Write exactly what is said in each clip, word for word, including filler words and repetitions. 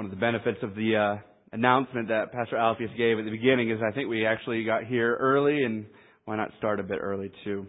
one of the benefits of the uh, announcement that Pastor Alpheus gave at the beginning is I think we actually got here early, and why not start a bit early too?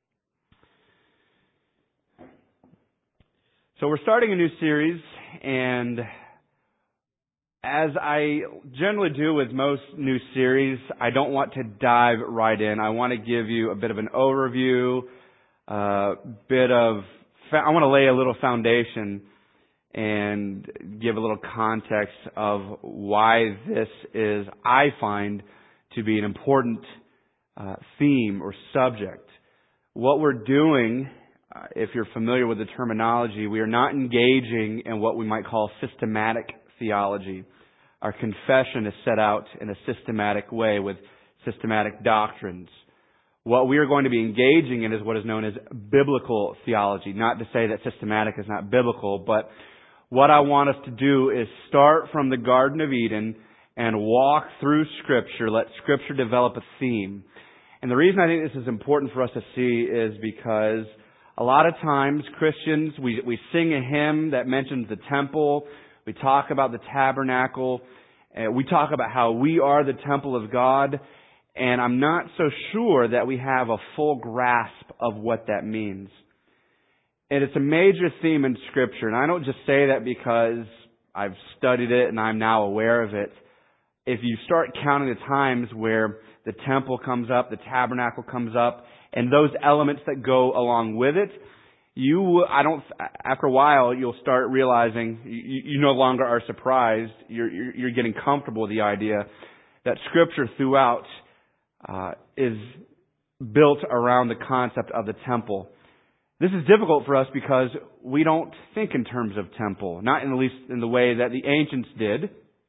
So we're starting a new series, and as I generally do with most new series, I don't want to dive right in. I want to give you a bit of an overview, a bit of, I want to lay a little foundation and give a little context of why this is, I find, to be an important uh, theme or subject. What we're doing, uh, if you're familiar with the terminology, we are not engaging in what we might call systematic theology. Our confession is set out in a systematic way with systematic doctrines. What we are going to be engaging in is what is known as biblical theology. Not to say that systematic is not biblical, but what I want us to do is start from the Garden of Eden and walk through Scripture. Let Scripture develop a theme. And the reason I think this is important for us to see is because a lot of times Christians, we, we sing a hymn that mentions the temple. We talk about the tabernacle. And we talk about how we are the temple of God. And I'm not so sure that we have a full grasp of what that means. And it's a major theme in Scripture. And I don't just say that because I've studied it and I'm now aware of it. If you start counting the times where the temple comes up, the tabernacle comes up, and those elements that go along with it, you, I don't, after a while, you'll start realizing you, you no longer are surprised. You're, you're, you're getting comfortable with the idea that Scripture throughout uh, is built around the concept of the temple. This is difficult for us because we don't think in terms of temple, not in the least in the way that the ancients did.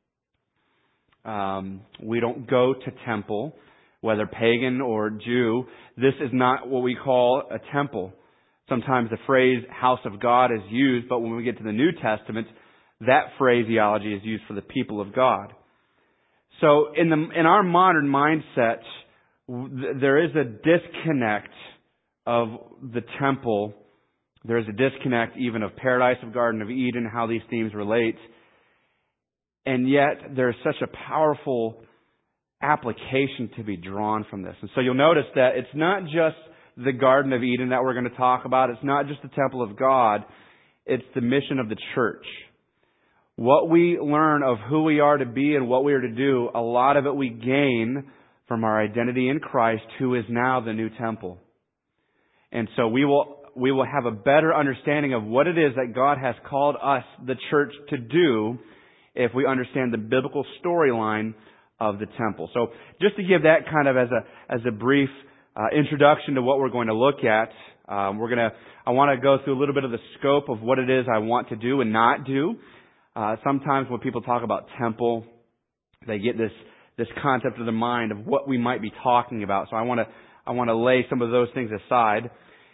Um, we don't go to temple, whether pagan or Jew. This is not what we call a temple. Sometimes the phrase house of God is used, but when we get to the New Testament, that phraseology is used for the people of God. So in the in our modern mindset, there is a disconnect of the temple. There is a disconnect even of paradise, of Garden of Eden, how these themes relate. And yet there is such a powerful application to be drawn from this. And so you'll notice that it's not just the Garden of Eden that we're going to talk about. It's not just the temple of God. It's the mission of the church. What we learn of who we are to be and what we are to do, a lot of it we gain from our identity in Christ, who is now the new temple. And so we will we will have a better understanding of what it is that God has called us, the church, to do if we understand the biblical storyline of the temple. So just to give that kind of as a as a brief uh, introduction to what we're going to look at, um, we're going to I want to go through a little bit of the scope of what it is I want to do and not do. Uh, sometimes when people talk about temple, they get this this concept of the mind of what we might be talking about. So I want to I want to lay some of those things aside.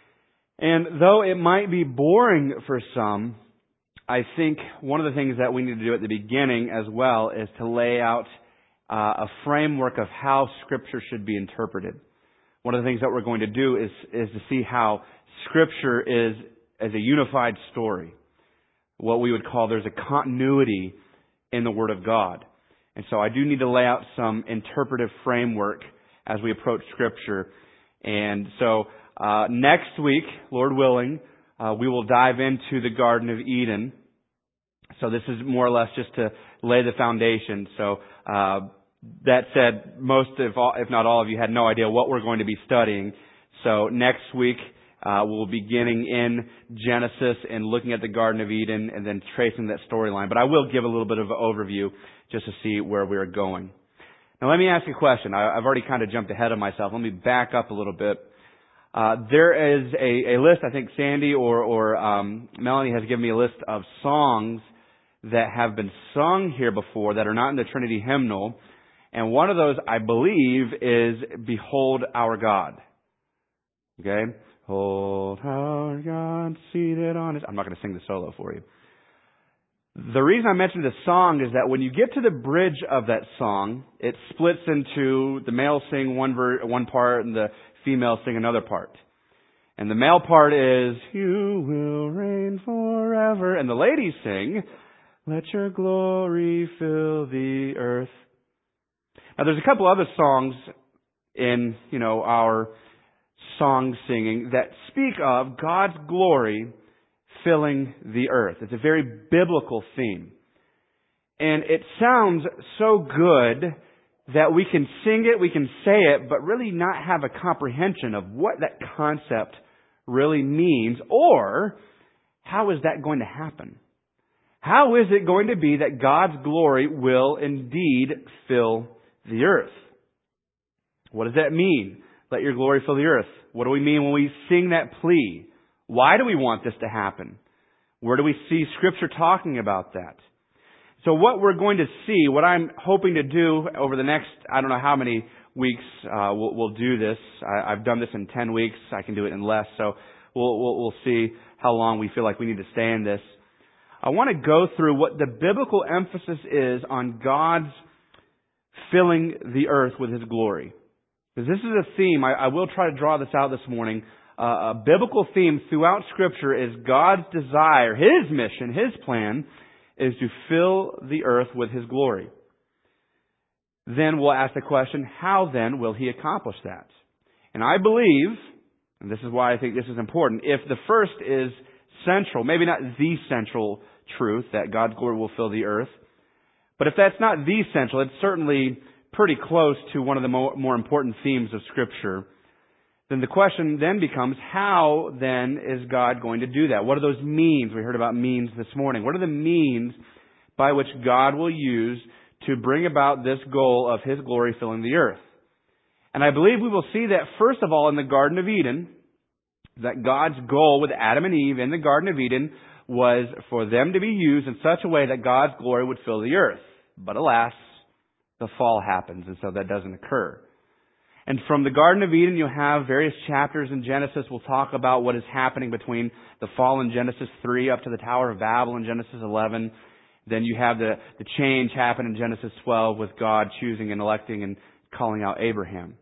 And though it might be boring for some, I think one of the things that we need to do at the beginning as well is to lay out uh, a framework of how Scripture should be interpreted. One of the things that we're going to do is is to see how Scripture is as a unified story. What we would call there's a continuity in the Word of God. And so I do need to lay out some interpretive framework as we approach Scripture. And so uh, next week, Lord willing, uh, we will dive into the Garden of Eden. So this is more or less just to lay the foundation. So uh, that said, most, if, all, if not all of you, had no idea what we're going to be studying. So next week, uh, we'll be beginning in Genesis and looking at the Garden of Eden and then tracing that storyline. But I will give a little bit of an overview just to see where we're going. Now let me ask you a question. I, I've already kind of jumped ahead of myself. Let me back up a little bit. Uh, there is a, a list, I think Sandy or, or um, Melanie has given me a list of songs that have been sung here before that are not in the Trinity hymnal. And one of those, I believe, is Behold Our God. Okay? Behold our God seated on his... I'm not going to sing the solo for you. The reason I mentioned this song is that when you get to the bridge of that song, it splits into the male sing one ver- one part and the female sing another part. And the male part is, You will reign forever. And the ladies sing, Let your glory fill the earth. Now there's a couple other songs in, you know, our song singing that speak of God's glory filling the earth. It's a very biblical theme. And it sounds so good that we can sing it, we can say it, but really not have a comprehension of what that concept really means, or how is that going to happen? How is it going to be that God's glory will indeed fill the earth? What does that mean? Let your glory fill the earth. What do we mean when we sing that plea? Why do we want this to happen? Where do we see Scripture talking about that? So what we're going to see, what I'm hoping to do over the next, I don't know how many weeks uh, we'll, we'll do this. I, I've done this in ten weeks. I can do it in less. So we'll, we'll, we'll see how long we feel like we need to stay in this. I want to go through what the biblical emphasis is on God's filling the earth with His glory. Because this is a theme, I, I will try to draw this out this morning. Uh, a biblical theme throughout Scripture is God's desire, His mission, His plan is to fill the earth with His glory. Then we'll ask the question, how then will He accomplish that? And I believe, and this is why I think this is important, if the first is central, maybe not the central truth that God's glory will fill the earth, but if that's not the central, it's certainly pretty close to one of the more, more important themes of Scripture, then the question then becomes, how then is God going to do that? What are those means? We heard about means this morning. What are the means by which God will use to bring about this goal of His glory filling the earth? And I believe we will see that first of all in the Garden of Eden, that God's goal with Adam and Eve in the Garden of Eden was for them to be used in such a way that God's glory would fill the earth. But alas, the fall happens, and so that doesn't occur. And from the Garden of Eden, you'll have various chapters in Genesis. We'll talk about what is happening between the fall in Genesis three up to the Tower of Babel in Genesis eleven. Then you have the, the change happen in Genesis twelve with God choosing and electing and calling out Abraham.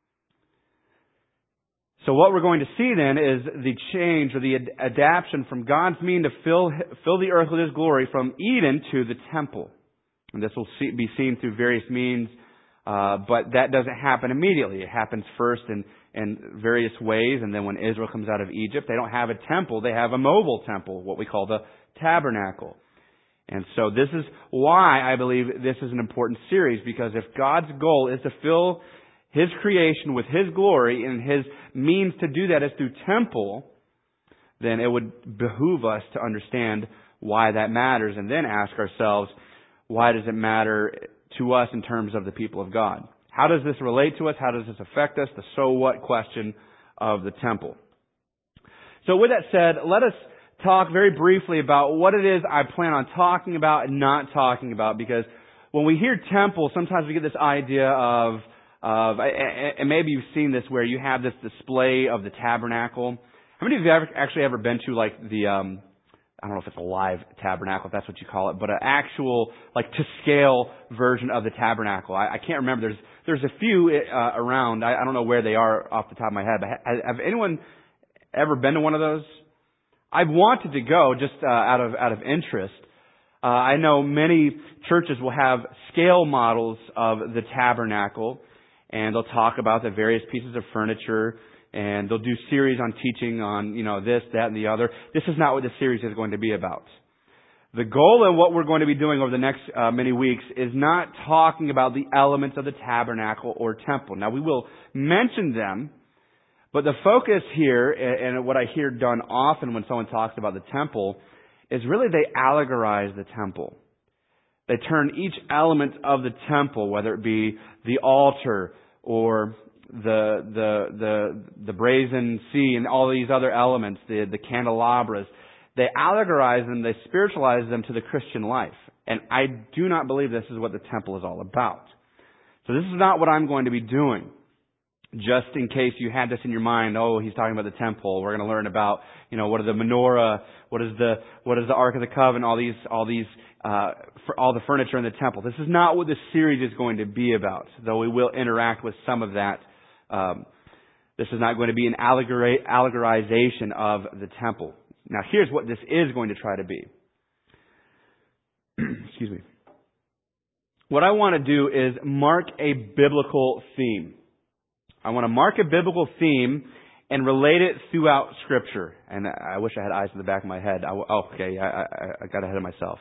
So what we're going to see then is the change or the ad- adaptation from God's mean to fill, fill the earth with His glory from Eden to the temple. And this will see, be seen through various means. Uh, but that doesn't happen immediately. It happens first in, in various ways, and then when Israel comes out of Egypt, they don't have a temple, they have a mobile temple, what we call the tabernacle. And so this is why I believe this is an important series, because if God's goal is to fill His creation with His glory, and His means to do that is through temple, then it would behoove us to understand why that matters, and then ask ourselves, why does it matter to us in terms of the people of God? How does this relate to us? How does this affect us? The so what question of the temple. So with that said, let us talk very briefly about what it is I plan on talking about and not talking about, because when we hear temple, sometimes we get this idea of, of and maybe you've seen this where you have this display of the tabernacle. How many of you have ever, actually ever been to like the, um, I don't know if it's a live tabernacle, if that's what you call it, but an actual, like, to scale version of the tabernacle. I, I can't remember. There's there's a few uh, around. I, I don't know where they are off the top of my head. But ha, have anyone ever been to one of those? I've wanted to go just uh, out of out of interest. Uh, I know many churches will have scale models of the tabernacle, and they'll talk about the various pieces of furniture. And they'll do series on teaching on, you know, this, that, and the other. This is not what this series is going to be about. The goal of what we're going to be doing over the next uh, many weeks is not talking about the elements of the tabernacle or temple. Now, we will mention them, but the focus here, and what I hear done often when someone talks about the temple, is really they allegorize the temple. They turn each element of the temple, whether it be the altar or the the the the brazen sea and all these other elements, the the candelabras, they allegorize them, they spiritualize them to the Christian life. And I do not believe this is what the temple is all about. So this is not what I'm going to be doing. Just in case you had this in your mind, oh, he's talking about the temple. We're going to learn about, you know, what are the menorah, what is the what is the Ark of the Covenant, all these all these uh for all the furniture in the temple. This is not what this series is going to be about, though we will interact with some of that. Um, this is not going to be an allegori- allegorization of the temple. Now, here's what this is going to try to be. excuse me. What I want to do is mark a biblical theme. I want to mark a biblical theme and relate it throughout Scripture. And I wish I had eyes in the back of my head. I, oh, okay, I, I, I got ahead of myself.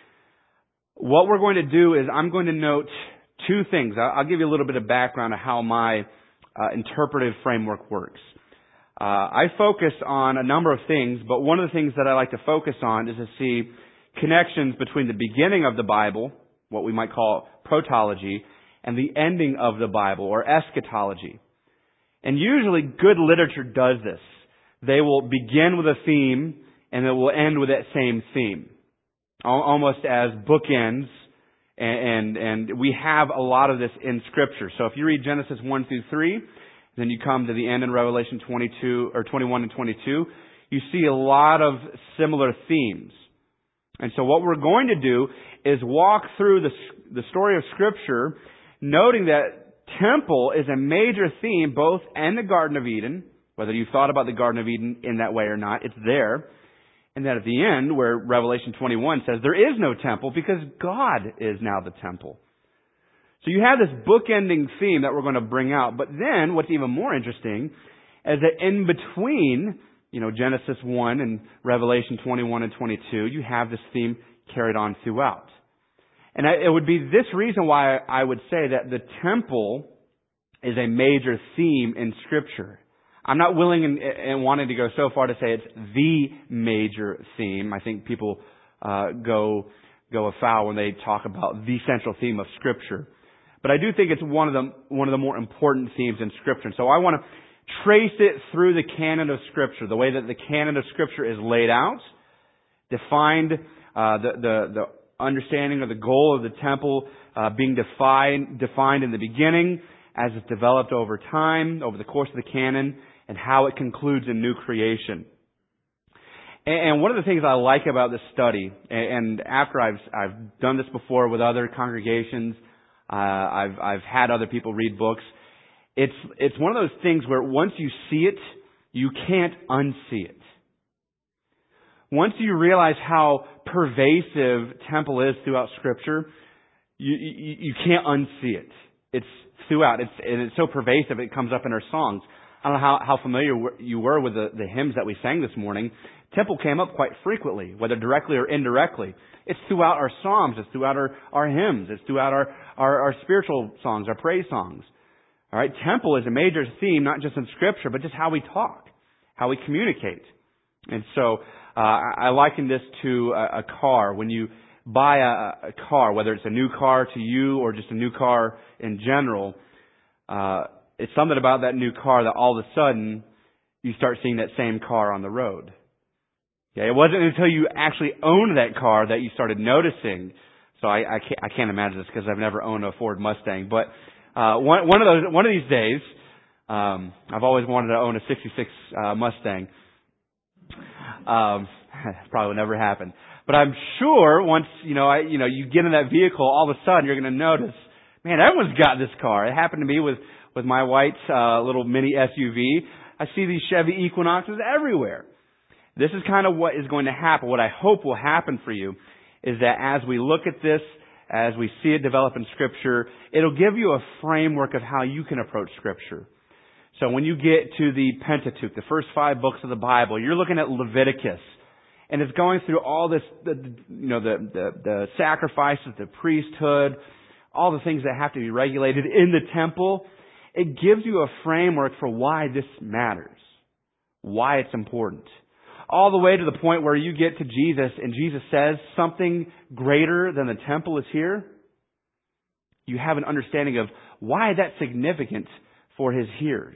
What we're going to do is I'm going to note two things. I'll give you a little bit of background of how my uh, interpretive framework works. Uh, I focus on a number of things, but one of the things that I like to focus on is to see connections between the beginning of the Bible, what we might call protology, and the ending of the Bible, or eschatology. And usually good literature does this. They will begin with a theme, and it will end with that same theme, almost as bookends, and, and, and we have a lot of this in Scripture. So if you read Genesis one through three, then you come to the end in Revelation twenty-two, or twenty-one and twenty-two, you see a lot of similar themes. And so what we're going to do is walk through the, the story of Scripture, noting that temple is a major theme both in the Garden of Eden, whether you thought about the Garden of Eden in that way or not, it's there. And then at the end, where Revelation twenty-one says there is no temple because God is now the temple. So you have this bookending theme that we're going to bring out. But then what's even more interesting is that in between, you know, Genesis one and Revelation twenty-one and twenty-two, you have this theme carried on throughout. And it would be this reason why I would say that the temple is a major theme in Scripture. I'm not willing and, and wanting to go so far to say it's the major theme. I think people uh, go go afoul when they talk about the central theme of Scripture. But I do think it's one of the one of the more important themes in Scripture. And so I want to trace it through the canon of Scripture, the way that the canon of Scripture is laid out, defined, uh, the, the, the understanding of the goal of the temple uh, being defined, defined in the beginning, as it's developed over time, over the course of the canon, and how it concludes in new creation. And one of the things I like about this study, and after I've I've done this before with other congregations, uh, I've I've had other people read books. It's it's one of those things where once you see it, you can't unsee it. Once you realize how pervasive temple is throughout Scripture, you you, you can't unsee it. It's throughout. It's and it's so pervasive it comes up in our songs. I don't know how, how familiar you were with the, the hymns that we sang this morning. Temple came up quite frequently, whether directly or indirectly. It's throughout our psalms. It's throughout our, our hymns. It's throughout our, our, our spiritual songs, our praise songs. All right, temple is a major theme, not just in Scripture, but just how we talk, how we communicate. And so uh, I, I liken this to a, a car. When you buy a, a car, whether it's a new car to you or just a new car in general, uh, it's something about that new car that all of a sudden you start seeing that same car on the road. Okay, it wasn't until you actually owned that car that you started noticing. So I, I, can't, I can't imagine this because I've never owned a Ford Mustang. But uh, one, one of those, one of these days, um, I've always wanted to own a sixty-six uh, Mustang. Um, probably will never happen. But I'm sure once you know, I, you know, you get in that vehicle, all of a sudden you're going to notice, man, everyone's got this car. It happened to me with. With my white uh, little mini S U V, I see these Chevy Equinoxes everywhere. This is kind of what is going to happen. What I hope will happen for you is that as we look at this, as we see it develop in Scripture, it'll give you a framework of how you can approach Scripture. So when you get to the Pentateuch, the first five books of the Bible, you're looking at Leviticus, and it's going through all this, the, you know, the, the, the sacrifices, the priesthood, all the things that have to be regulated in the temple. It gives you a framework for why this matters, why it's important. All the way to the point where you get to Jesus and Jesus says something greater than the temple is here. You have an understanding of why that's significant for His hearers.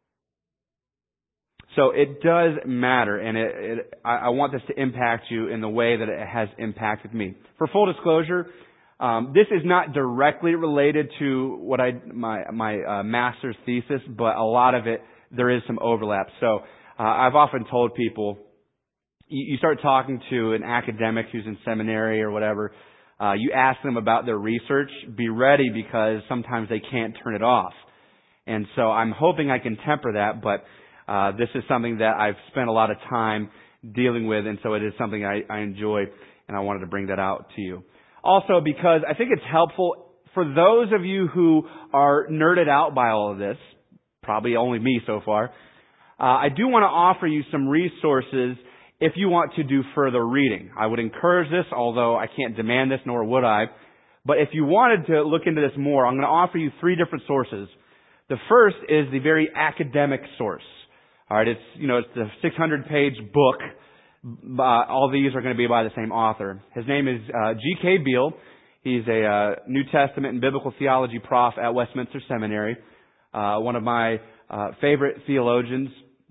So it does matter, and it, it, I, I want this to impact you in the way that it has impacted me. For full disclosure, Um, this is not directly related to what I my my uh, master's thesis, but a lot of it there is some overlap. So uh, I've often told people, you, you start talking to an academic who's in seminary or whatever, uh, you ask them about their research, be ready because sometimes they can't turn it off. And so I'm hoping I can temper that, but uh, this is something that I've spent a lot of time dealing with, and so it is something I, I enjoy, and I wanted to bring that out to you. Also because I think it's helpful for those of you who are nerded out by all of this, probably only me so far. Uh, I do want to offer you some resources if you want to do further reading. I would encourage this, although I can't demand this, nor would I. But if you wanted to look into this more, I'm going to offer you three different sources. The first is the very academic source. All right, it's, you know, it's the six hundred page book. Uh, all these are going to be by the same author. His name is uh, G K Beale. He's a uh, New Testament and Biblical Theology prof at Westminster Seminary. Uh, one of my uh, favorite theologians.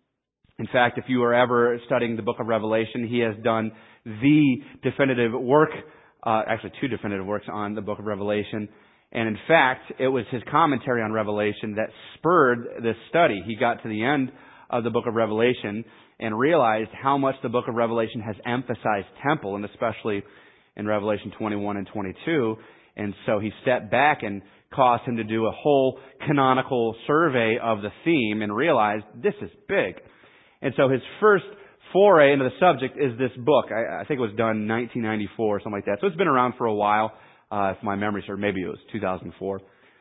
In fact, if you are ever studying the book of Revelation, he has done the definitive work, uh, actually two definitive works on the book of Revelation. And in fact, it was his commentary on Revelation that spurred this study. He got to the end of the book of Revelation and realized how much the book of Revelation has emphasized temple, and especially in Revelation twenty-one and twenty-two. And so he stepped back and caused him to do a whole canonical survey of the theme and realized this is big. And so his first foray into the subject is this book. I, I think it was done in nineteen ninety-four or something like that. So it's been around for a while, uh, if my memory serves. Maybe it was two thousand four.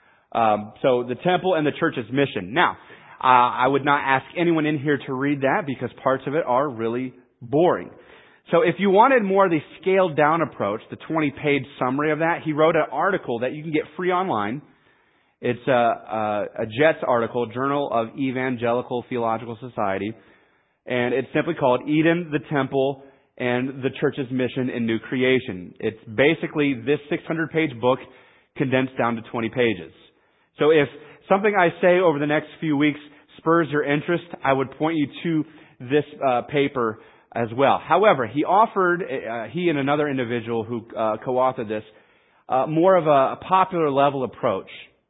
Um, so the temple and the church's mission. Now, uh, I would not ask anyone in here to read that because parts of it are really boring. So if you wanted more of the scaled down approach, the twenty page summary of that, he wrote an article that you can get free online. It's a, a, a JETS article, Journal of Evangelical Theological Society. And it's simply called Eden, the Temple, and the Church's Mission in New Creation. It's basically this six hundred page book condensed down to twenty pages. So if something I say over the next few weeks spurs your interest, I would point you to this uh, paper as well. However, he offered, uh, he and another individual who uh, co-authored this, uh, more of a, a popular level approach.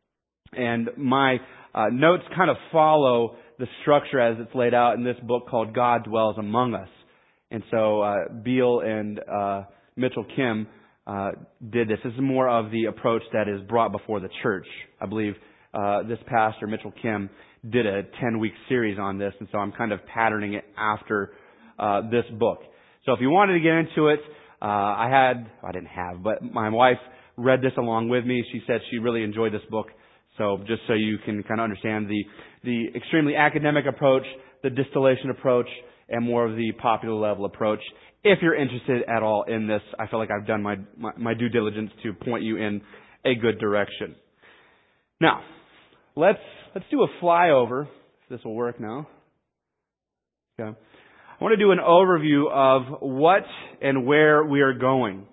And my uh, notes kind of follow the structure as it's laid out in this book called God Dwells Among Us. And so uh, Beale and uh, Mitchell Kim uh, did this. This is more of the approach that is brought before the church. I believe uh, this pastor, Mitchell Kim, did a ten week series on this, and so I'm kind of patterning it after uh, this book. So if you wanted to get into it, uh, I had, I didn't have, but my wife read this along with me. She said she really enjoyed this book. So just so you can kind of understand the, the extremely academic approach, the distillation approach, and more of the popular level approach. If you're interested at all in this, I feel like I've done my, my, my due diligence to point you in a good direction. Now, let's, let's do a flyover, if this will work now. Okay. I want to do an overview of what and where we are going.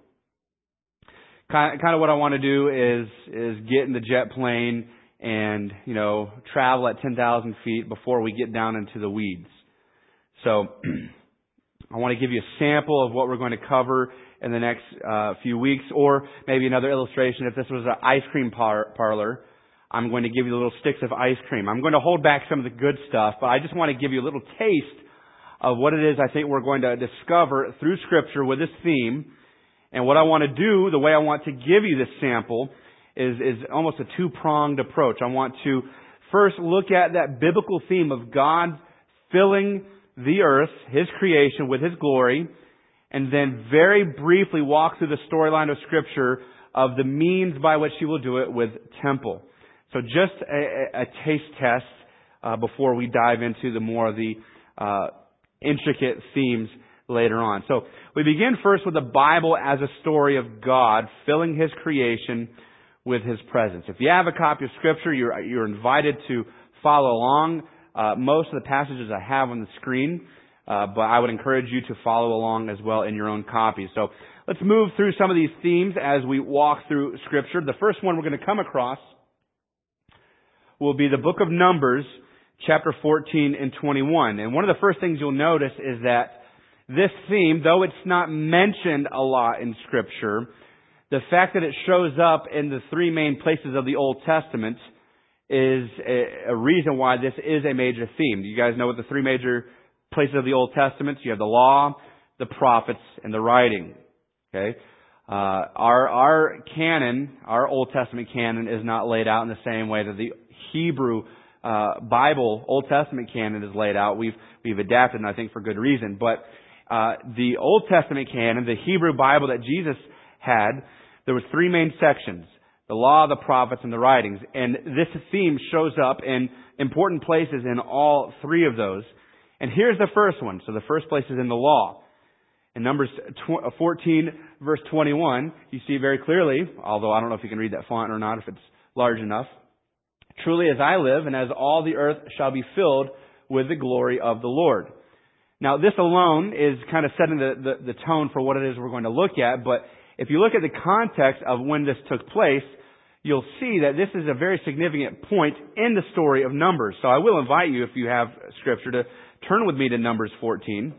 Kind of what I want to do is is get in the jet plane and, you know, travel at ten thousand feet before we get down into the weeds. So I want to give you a sample of what we're going to cover in the next uh, few weeks, or maybe another illustration. If this was an ice cream par- parlor, I'm going to give you little sticks of ice cream. I'm going to hold back some of the good stuff, but I just want to give you a little taste of what it is I think we're going to discover through Scripture with this theme. And what I want to do, the way I want to give you this sample, is, is almost a two-pronged approach. I want to first look at that biblical theme of God filling the earth, His creation, with His glory, and then very briefly walk through the storyline of Scripture of the means by which He will do it with temple. So just a, a taste test uh, before we dive into the more of the uh, intricate themes later on. So we begin first with the Bible as a story of God filling His creation with His presence. If you have a copy of Scripture, you're, you're invited to follow along. Uh, most of the passages I have on the screen, uh, but I would encourage you to follow along as well in your own copy. So let's move through some of these themes as we walk through Scripture. The first one we're going to come across will be the book of Numbers, chapter fourteen and twenty-one. And one of the first things you'll notice is that this theme, though it's not mentioned a lot in Scripture, the fact that it shows up in the three main places of the Old Testament is a, a reason why this is a major theme. You guys know what the three major places of the Old Testament? You have the law, the prophets, and the writing. Okay? Uh, our, our canon, our Old Testament canon is not laid out in the same way that the Hebrew uh, Bible, Old Testament canon is laid out. We've, we've adapted, and I think for good reason. But Uh, the Old Testament canon, the Hebrew Bible that Jesus had, there was three main sections: the law, the prophets, and the writings. And this theme shows up in important places in all three of those. And here's the first one. So the first place is in the law. In Numbers fourteen, verse twenty-one, you see very clearly, although I don't know if you can read that font or not, if it's large enough. Truly as I live, and as all the earth shall be filled with the glory of the Lord. Now this alone is kind of setting the, the, the tone for what it is we're going to look at, but if you look at the context of when this took place, you'll see that this is a very significant point in the story of Numbers. So I will invite you, if you have Scripture, to turn with me to Numbers fourteen.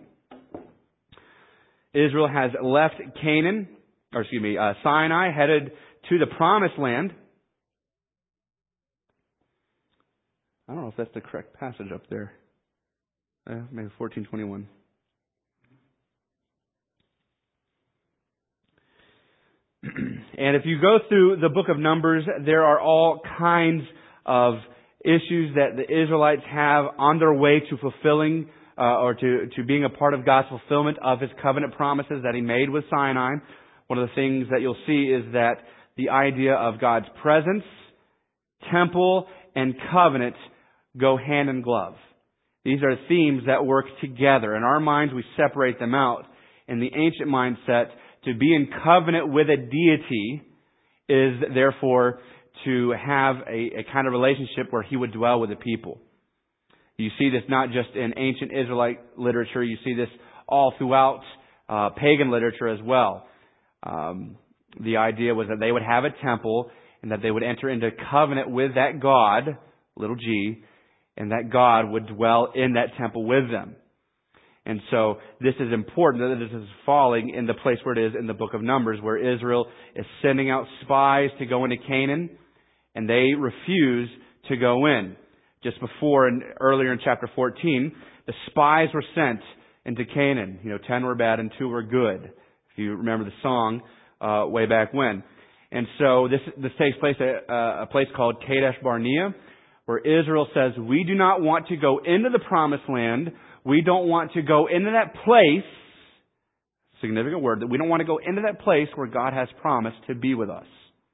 Israel has left Canaan, or excuse me, uh, Sinai, headed to the Promised Land. I don't know if that's the correct passage up there. Uh, maybe fourteen twenty-one. And if you go through the book of Numbers, there are all kinds of issues that the Israelites have on their way to fulfilling uh, or to, to being a part of God's fulfillment of His covenant promises that He made with Sinai. One of the things that you'll see is that the idea of God's presence, temple, and covenant go hand in glove. These are themes that work together. In our minds, we separate them out. In the ancient mindset, to be in covenant with a deity is therefore to have a, a kind of relationship where He would dwell with the people. You see this not just in ancient Israelite literature, you see this all throughout uh, pagan literature as well. Um, the idea was that they would have a temple and that they would enter into covenant with that God, little g, and that God would dwell in that temple with them. And so this is important that this is falling in the place where it is in the book of Numbers, where Israel is sending out spies to go into Canaan, and they refuse to go in. Just before and earlier in chapter fourteen, the spies were sent into Canaan. You know, ten were bad and two were good. If you remember the song uh, way back when. And so this this takes place at uh, a place called Kadesh Barnea, where Israel says, we do not want to go into the Promised Land. We don't want to go into that place, significant word, that we don't want to go into that place where God has promised to be with us.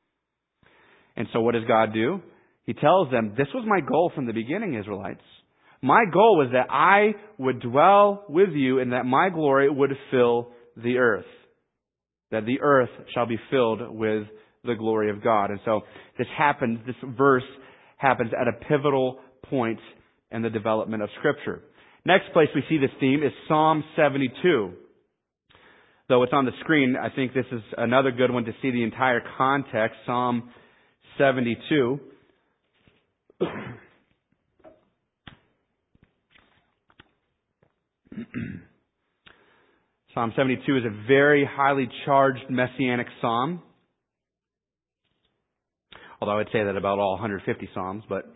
And so what does God do? He tells them, this was my goal from the beginning, Israelites. My goal was that I would dwell with you and that my glory would fill the earth. That the earth shall be filled with the glory of God. And so this happens, this verse happens at a pivotal point in the development of Scripture. Next place we see this theme is Psalm seventy-two. Though it's on the screen, I think this is another good one to see the entire context. Psalm seventy-two. Psalm seventy-two is a very highly charged messianic psalm. Although I would say that about all one hundred fifty psalms, but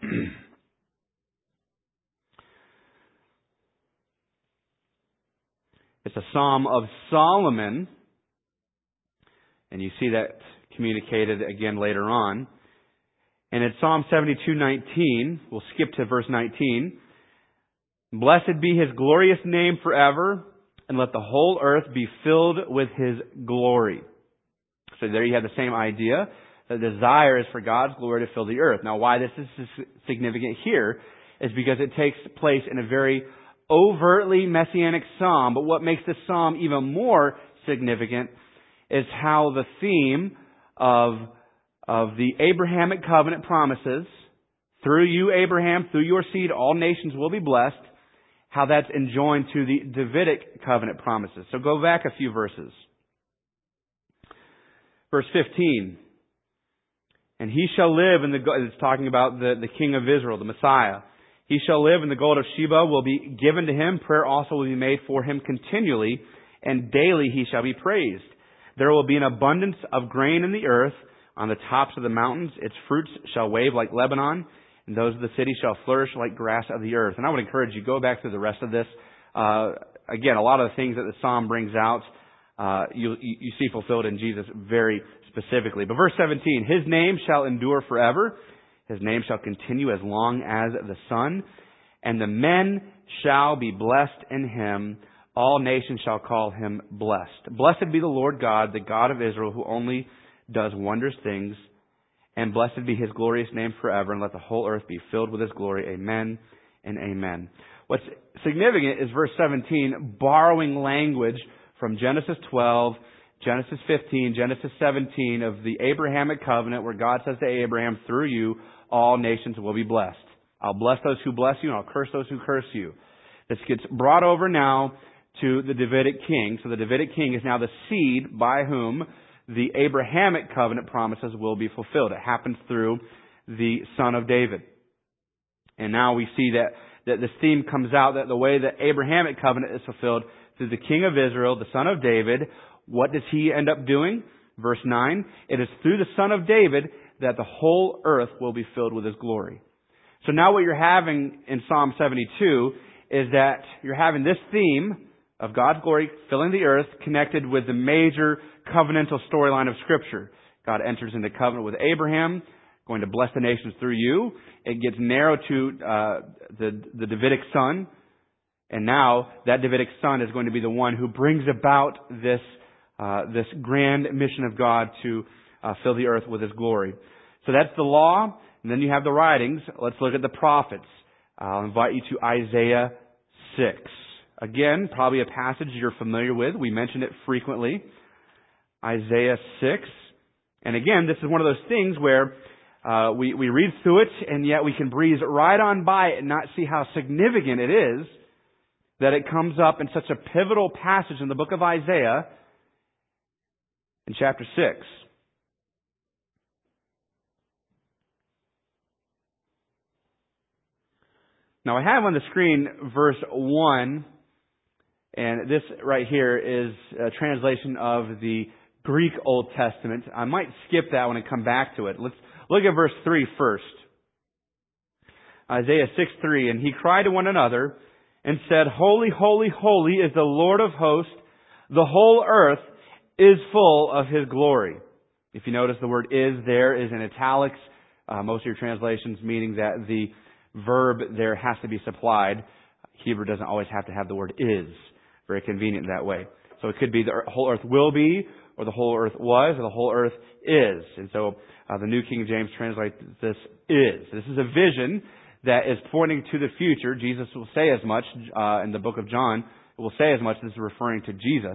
it's a psalm of Solomon, and you see that communicated again later on. And in Psalm seventy-two nineteen, we'll skip to verse nineteen. Blessed be His glorious name forever, and let the whole earth be filled with His glory. So there you have the same idea. The desire is for God's glory to fill the earth. Now, why this is significant here is because it takes place in a very overtly messianic psalm. But what makes this psalm even more significant is how the theme of, of the Abrahamic covenant promises, through you, Abraham, through your seed, all nations will be blessed, how that's enjoined to the Davidic covenant promises. So go back a few verses. Verse fifteen. And he shall live in the, it's talking about the, the King of Israel, the Messiah. He shall live, and the gold of Sheba will be given to him. Prayer also will be made for him continually, and daily he shall be praised. There will be an abundance of grain in the earth on the tops of the mountains. Its fruits shall wave like Lebanon, and those of the city shall flourish like grass of the earth. And I would encourage you, go back through the rest of this. Uh, again, a lot of the things that the psalm brings out, uh, you, you see fulfilled in Jesus very specifically. But verse seventeen, His name shall endure forever. His name shall continue as long as the sun. And the men shall be blessed in Him. All nations shall call Him blessed. Blessed be the Lord God, the God of Israel, who only does wondrous things, and blessed be His glorious name forever, and let the whole earth be filled with His glory. Amen and amen. What's significant is verse seventeen, borrowing language from Genesis twelve, Genesis fifteen, Genesis seventeen of the Abrahamic covenant, where God says to Abraham, through you, all nations will be blessed. I'll bless those who bless you, and I'll curse those who curse you. This gets brought over now to the Davidic king. So the Davidic king is now the seed by whom the Abrahamic covenant promises will be fulfilled. It happens through the son of David. And now we see that, that this theme comes out, that the way the Abrahamic covenant is fulfilled through the king of Israel, the son of David. What does he end up doing? Verse nine, it is through the son of David that the whole earth will be filled with His glory. So now what you're having in Psalm seventy-two is that you're having this theme of God's glory filling the earth connected with the major covenantal storyline of Scripture. God enters into covenant with Abraham, going to bless the nations through you. It gets narrowed to uh, the, the Davidic son. And now that Davidic son is going to be the one who brings about this uh, this grand mission of God to uh, fill the earth with His glory. So that's the law. And then you have the writings. Let's look at the prophets. I'll invite you to Isaiah six. Again, probably a passage you're familiar with. We mention it frequently. Isaiah six. And again, this is one of those things where uh, we, we read through it, and yet we can breeze right on by it and not see how significant it is that it comes up in such a pivotal passage in the book of Isaiah in chapter six. Now I have on the screen verse one, and this right here is a translation of the Greek Old Testament. I might skip that one and come back to it. Let's look at verse three first. Isaiah six three, and he cried to one another and said, Holy, holy, holy is the Lord of hosts. The whole earth is full of His glory. If you notice, the word is there is in italics. Uh, most of your translations meaning that the verb there has to be supplied. Hebrew doesn't always have to have the word is. Very convenient that way. So it could be the whole earth will be, or the whole earth was, or the whole earth is. And so uh, the New King James translates this is. This is a vision that is pointing to the future. Jesus will say as much uh, in the book of John. It will say as much. This is referring to Jesus.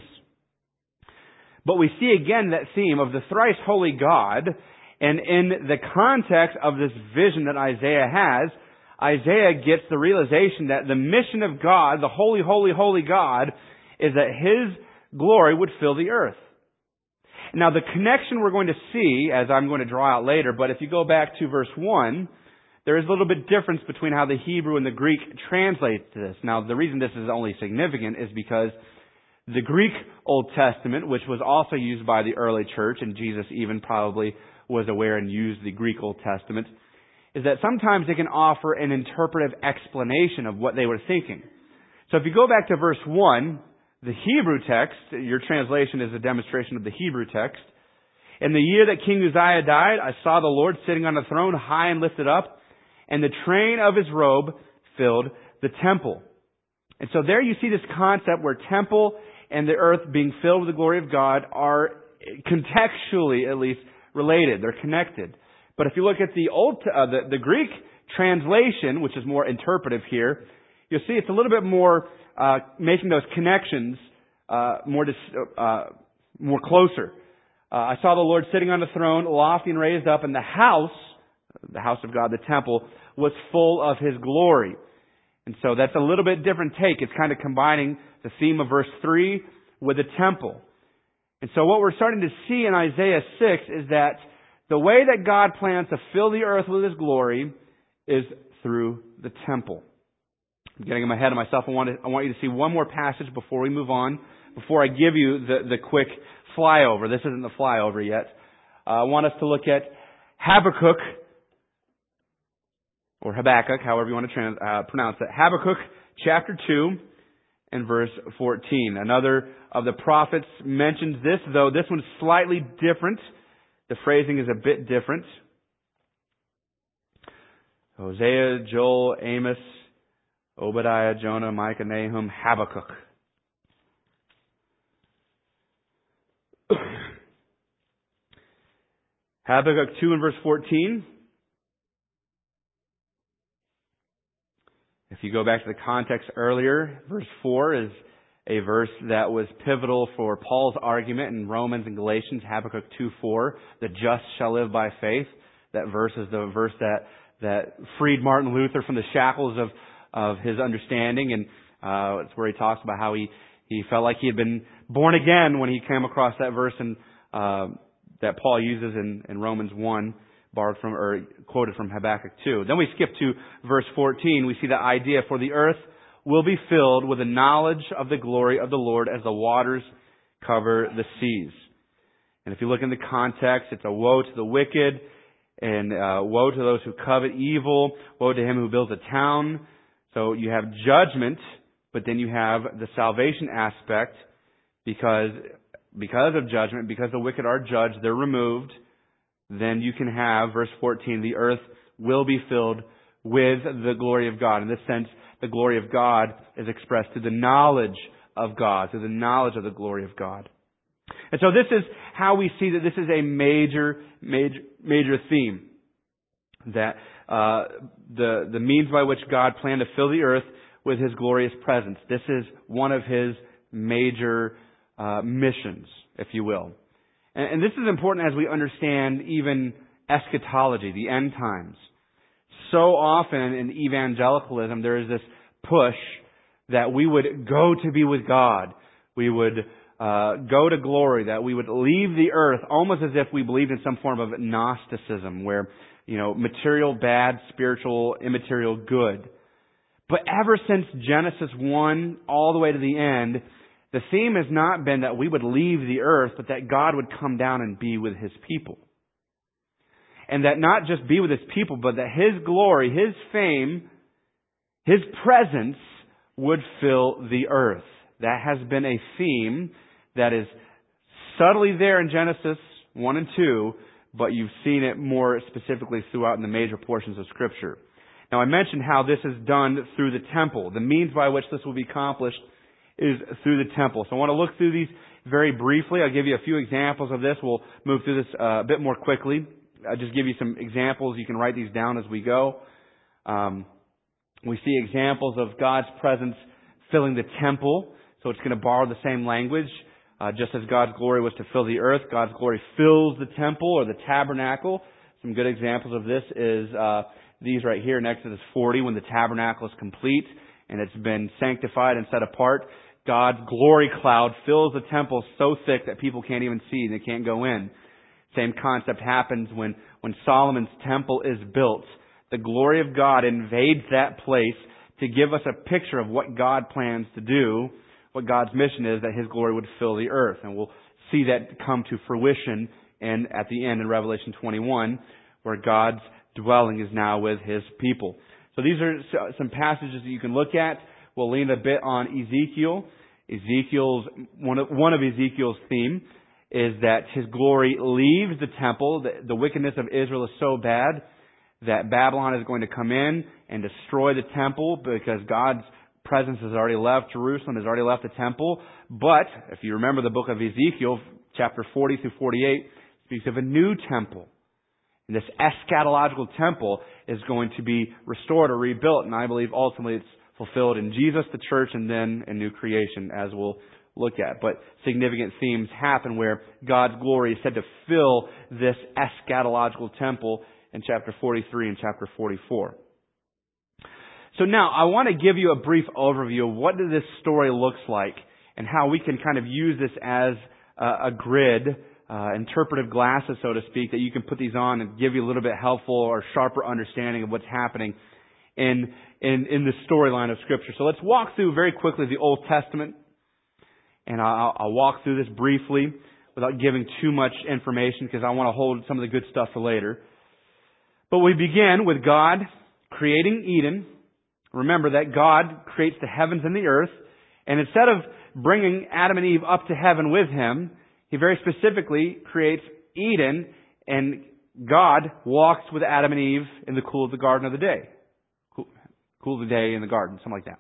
But we see again that theme of the thrice holy God. And in the context of this vision that Isaiah has, Isaiah gets the realization that the mission of God, the holy, holy, holy God, is that His glory would fill the earth. Now the connection we're going to see, as I'm going to draw out later, but if you go back to verse one, there is a little bit difference between how the Hebrew and the Greek translate this. Now the reason this is only significant is because the Greek Old Testament, which was also used by the early church, and Jesus even probably was aware and used the Greek Old Testament, is that sometimes they can offer an interpretive explanation of what they were thinking. So if you go back to verse one, the Hebrew text, your translation is a demonstration of the Hebrew text. In the year that King Uzziah died, I saw the Lord sitting on a throne high and lifted up, and the train of His robe filled the temple. And so there you see this concept where temple and the earth being filled with the glory of God are contextually at least related. They're connected. But if you look at the old, uh, the, the Greek translation, which is more interpretive here, you'll see it's a little bit more uh, making those connections uh, more dis, uh, more closer. Uh, I saw the Lord sitting on the throne, lofty and raised up, and the house, the house of God, the temple, was full of His glory. And so that's a little bit different take. It's kind of combining the theme of verse three with the temple. And so what we're starting to see in Isaiah six is that the way that God plans to fill the earth with His glory is through the temple. I'm getting ahead of myself. I want, to, I want you to see one more passage before we move on, before I give you the, the quick flyover. This isn't the flyover yet. Uh, I want us to look at Habakkuk, or Habakkuk, however you want to trans, uh, pronounce it. Habakkuk chapter two and verse fourteen. Another of the prophets mentions this, though this one's slightly different. The phrasing is a bit different. Hosea, Joel, Amos, Obadiah, Jonah, Micah, Nahum, Habakkuk. Habakkuk two and verse fourteen. If you go back to the context earlier, verse four is a verse that was pivotal for Paul's argument in Romans and Galatians, Habakkuk two four. The just shall live by faith. That verse is the verse that, that freed Martin Luther from the shackles of, of his understanding. And uh, it's where he talks about how he, he felt like he had been born again when he came across that verse in, uh, that Paul uses in, in Romans one, borrowed from or quoted from Habakkuk two. Then we skip to verse fourteen. We see the idea, for the earth will be filled with the knowledge of the glory of the Lord as the waters cover the seas. And if you look in the context, it's a woe to the wicked and uh, woe to those who covet evil, woe to him who builds a town. So you have judgment, but then you have the salvation aspect because Because of judgment, because the wicked are judged, they're removed. Then you can have, verse fourteen, the earth will be filled with the glory of God. In this sense, the glory of God is expressed through the knowledge of God, through the knowledge of the glory of God. And so this is how we see that this is a major, major, major theme. That uh, the the means by which God planned to fill the earth with His glorious presence. This is one of His major uh, missions, if you will. And, and this is important as we understand even eschatology, the end times. So often in evangelicalism, there is this push that we would go to be with God. We would uh, go to glory, that we would leave the earth almost as if we believed in some form of Gnosticism where, you know, material bad, spiritual, immaterial good. But ever since Genesis one all the way to the end, the theme has not been that we would leave the earth, but that God would come down and be with His people. And that not just be with His people, but that His glory, His fame, His presence would fill the earth. That has been a theme that is subtly there in Genesis one and two, but you've seen it more specifically throughout in the major portions of Scripture. Now, I mentioned how this is done through the temple. The means by which this will be accomplished is through the temple. So I want to look through these very briefly. I'll give you a few examples of this. We'll move through this uh, a bit more quickly. I'll just give you some examples. You can write these down as we go. Um, we see examples of God's presence filling the temple. So it's going to borrow the same language. Uh, just as God's glory was to fill the earth, God's glory fills the temple or the tabernacle. Some good examples of this is uh, these right here in Exodus forty, when the tabernacle is complete and it's been sanctified and set apart. God's glory cloud fills the temple so thick that people can't even see, they can't go in. Same concept happens when, when Solomon's temple is built. The glory of God invades that place to give us a picture of what God plans to do, what God's mission is, that His glory would fill the earth. And we'll see that come to fruition and at the end in Revelation twenty-one, where God's dwelling is now with His people. So these are some passages that you can look at. We'll lean a bit on Ezekiel. Ezekiel's, one of, one of Ezekiel's theme is that His glory leaves the temple. The, the wickedness of Israel is so bad that Babylon is going to come in and destroy the temple because God's presence has already left Jerusalem, has already left the temple. But, if you remember the book of Ezekiel, chapter forty through forty-eight, speaks of a new temple. And this eschatological temple is going to be restored or rebuilt. And I believe ultimately it's fulfilled in Jesus, the church, and then in new creation, as we'll look at. But significant themes happen where God's glory is said to fill this eschatological temple in chapter forty-three and chapter forty-four. So now, I want to give you a brief overview of what this story looks like and how we can kind of use this as a, a grid, uh, interpretive glasses, so to speak, that you can put these on and give you a little bit helpful or sharper understanding of what's happening in, in, in the storyline of Scripture. So let's walk through very quickly the Old Testament, and I'll, I'll walk through this briefly without giving too much information because I want to hold some of the good stuff for later. But we begin with God creating Eden. Remember that God creates the heavens and the earth, and instead of bringing Adam and Eve up to heaven with Him, He very specifically creates Eden, and God walks with Adam and Eve in the cool of the garden of the day. Cool, cool of the day in the garden, something like that.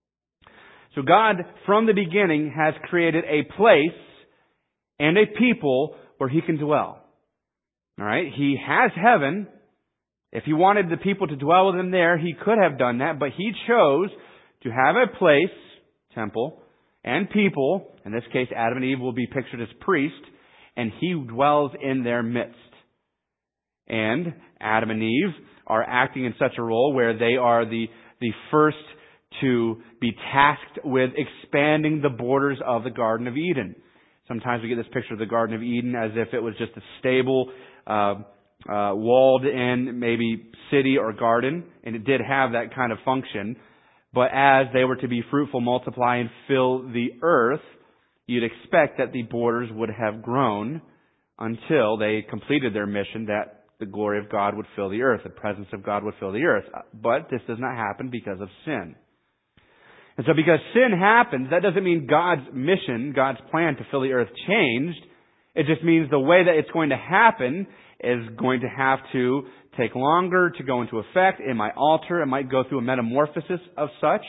So God, from the beginning, has created a place and a people where He can dwell. All right? He has heaven. If he wanted the people to dwell with him there, he could have done that, but he chose to have a place, temple, and people. In this case, Adam and Eve will be pictured as priests, and he dwells in their midst. And Adam and Eve are acting in such a role where they are the, the first to be tasked with expanding the borders of the Garden of Eden. Sometimes we get this picture of the Garden of Eden as if it was just a stable, uh, uh, walled-in, maybe city or garden, and it did have that kind of function. But as they were to be fruitful, multiply, and fill the earth, you'd expect that the borders would have grown until they completed their mission, that the glory of God would fill the earth, the presence of God would fill the earth. But this does not happen because of sin. And so because sin happens, that doesn't mean God's mission, God's plan to fill the earth changed. It just means the way that it's going to happen is going to have to take longer to go into effect. It might alter. It might go through a metamorphosis of such.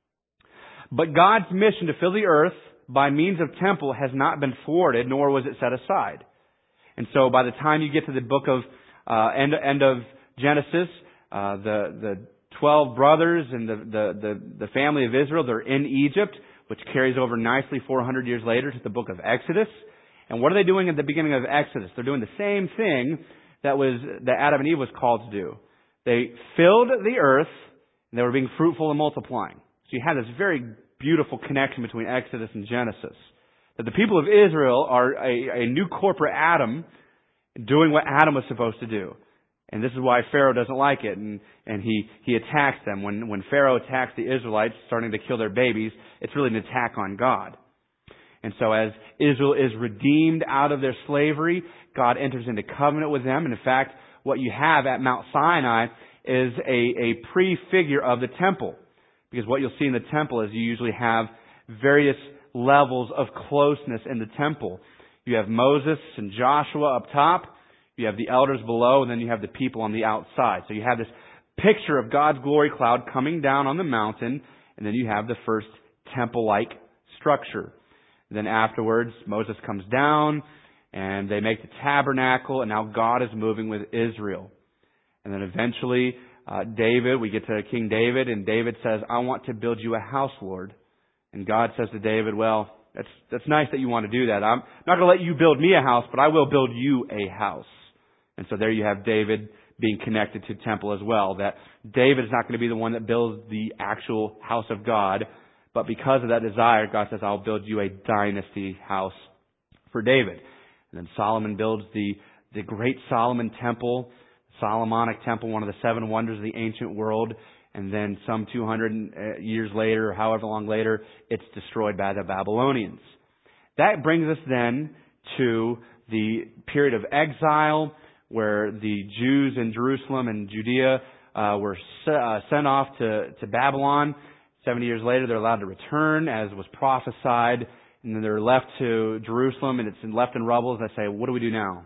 But God's mission to fill the earth by means of temple has not been thwarted, nor was it set aside. And so by the time you get to the book of uh, end, end of Genesis, uh, the the twelve brothers and the, the the the family of Israel, they're in Egypt, which carries over nicely four hundred years later to the book of Exodus. And what are they doing at the beginning of Exodus? They're doing the same thing that was that Adam and Eve was called to do. They filled the earth, and they were being fruitful and multiplying. So you have this very beautiful connection between Exodus and Genesis. That the people of Israel are a, a new corporate Adam doing what Adam was supposed to do. And this is why Pharaoh doesn't like it, and, and he, he attacks them. When, when Pharaoh attacks the Israelites, starting to kill their babies, it's really an attack on God. And so as Israel is redeemed out of their slavery, God enters into covenant with them. And in fact, what you have at Mount Sinai is a, a prefigure of the temple. Because what you'll see in the temple is you usually have various levels of closeness in the temple. You have Moses and Joshua up top. You have the elders below, and then you have the people on the outside. So you have this picture of God's glory cloud coming down on the mountain, and then you have the first temple-like structure. And then afterwards, Moses comes down, and they make the tabernacle, and now God is moving with Israel. And then eventually, uh, David, we get to King David, and David says, I want to build you a house, Lord. And God says to David, well, that's that's nice that you want to do that. I'm not going to let you build me a house, but I will build you a house. And so there you have David being connected to temple as well. That David is not going to be the one that builds the actual house of God, but because of that desire, God says, I'll build you a dynasty house for David. And then Solomon builds the, the great Solomon temple, Solomonic temple, one of the seven wonders of the ancient world. And then some two hundred years later, or however long later, it's destroyed by the Babylonians. That brings us then to the period of exile, where the Jews in Jerusalem and Judea uh, were uh, sent off to, to Babylon. Seventy years later, they're allowed to return, as was prophesied. And then they're left to Jerusalem, and it's left in rubble. And they say, what do we do now?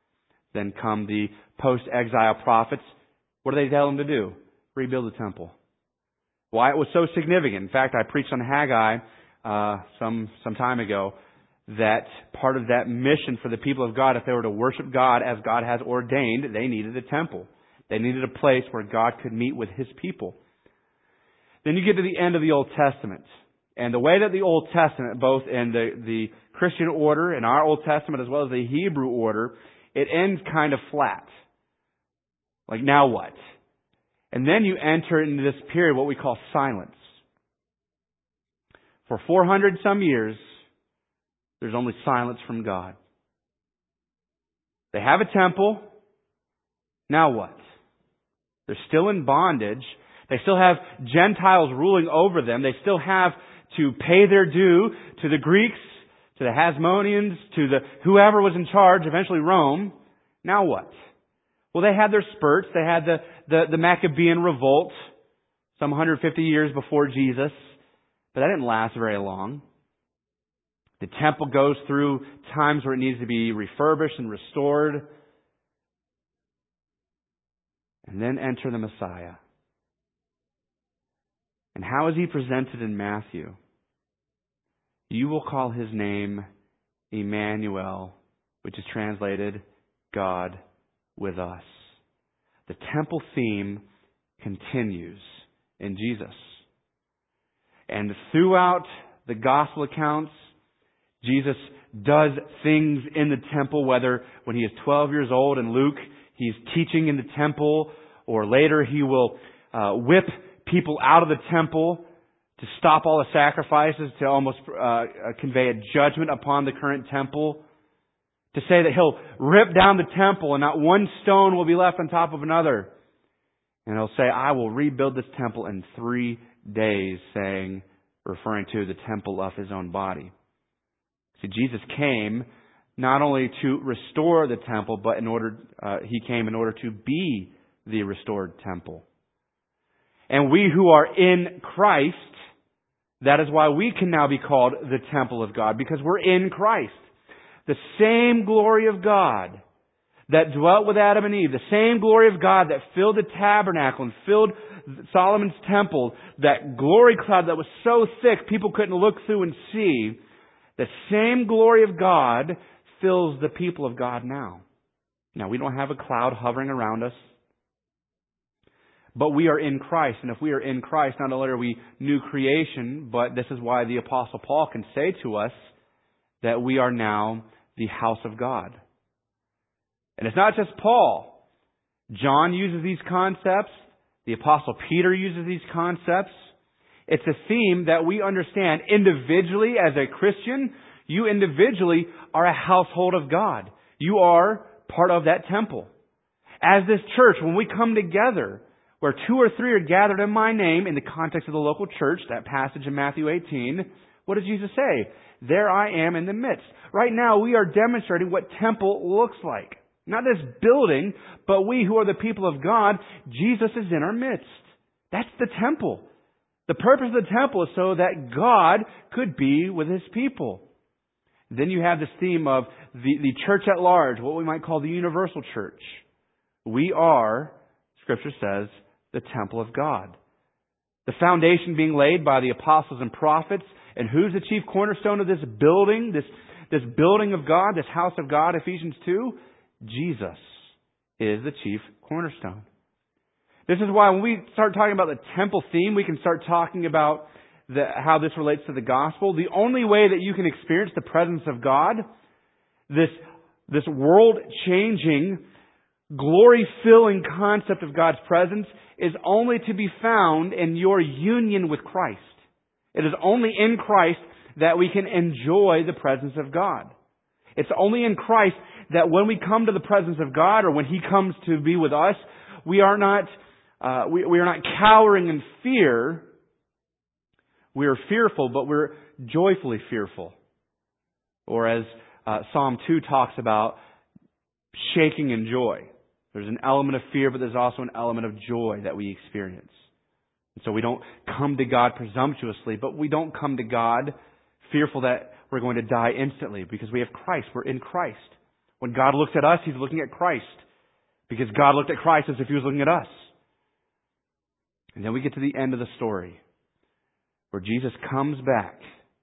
Then come the post-exile prophets. What do they tell them to do? Rebuild the temple. Why it was so significant. In fact, I preached on Haggai uh, some some time ago that part of that mission for the people of God, if they were to worship God as God has ordained, they needed a temple. They needed a place where God could meet with His people. Then you get to the end of the Old Testament. And the way that the Old Testament, both in the, the Christian order, in our Old Testament, as well as the Hebrew order, it ends kind of flat. Like, now what? And then you enter into this period, what we call silence. For four hundred some years, there's only silence from God. They have a temple. Now what? They're still in bondage. They still have Gentiles ruling over them. They still have to pay their due to the Greeks, to the Hasmoneans, to the whoever was in charge, eventually Rome. Now what? Well, they had their spurts. They had the, the, the Maccabean revolt some one hundred fifty years before Jesus. But that didn't last very long. The temple goes through times where it needs to be refurbished and restored. And then enter the Messiah. And how is He presented in Matthew? You will call His name Emmanuel, which is translated God with us. The temple theme continues in Jesus. And throughout the gospel accounts, Jesus does things in the temple, whether when he is twelve years old in Luke, he's teaching in the temple, or later he will uh, whip people out of the temple to stop all the sacrifices, to almost uh, convey a judgment upon the current temple, to say that he'll rip down the temple and not one stone will be left on top of another. And he'll say, I will rebuild this temple in three days, saying, referring to the temple of his own body. See, Jesus came not only to restore the temple, but in order uh, he came in order to be the restored temple. And we who are in Christ, that is why we can now be called the temple of God, because we're in Christ. The same glory of God that dwelt with Adam and Eve, the same glory of God that filled the tabernacle and filled Solomon's temple, that glory cloud that was so thick people couldn't look through and see, the same glory of God fills the people of God now. Now, we don't have a cloud hovering around us, but we are in Christ. And if we are in Christ, not only are we new creation, but this is why the Apostle Paul can say to us that we are now the house of God. And it's not just Paul. John uses these concepts. The Apostle Peter uses these concepts. It's a theme that we understand individually as a Christian. You individually are a household of God. You are part of that temple. As this church, when we come together, where two or three are gathered in my name, in the context of the local church, that passage in Matthew eighteen, what does Jesus say? There I am in the midst. Right now we are demonstrating what temple looks like. Not this building, but we who are the people of God, Jesus is in our midst. That's the temple. The purpose of the temple is so that God could be with His people. Then you have this theme of the, the church at large, what we might call the universal church. We are, Scripture says, the temple of God. The foundation being laid by the apostles and prophets. And who's the chief cornerstone of this building, this, this building of God, this house of God, Ephesians two? Jesus is the chief cornerstone. This is why when we start talking about the temple theme, we can start talking about the, how this relates to the gospel. The only way that you can experience the presence of God, this, this world-changing, glory-filling concept of God's presence, is only to be found in your union with Christ. It is only in Christ that we can enjoy the presence of God. It's only in Christ that when we come to the presence of God, or when He comes to be with us, we are not uh, we, we are not cowering in fear. We are fearful, but we're joyfully fearful. Or as uh, Psalm two talks about, shaking in joy. There's an element of fear, but there's also an element of joy that we experience. And so we don't come to God presumptuously, but we don't come to God fearful that we're going to die instantly, because we have Christ. We're in Christ. When God looks at us, He's looking at Christ, because God looked at Christ as if He was looking at us. And then we get to the end of the story, where Jesus comes back.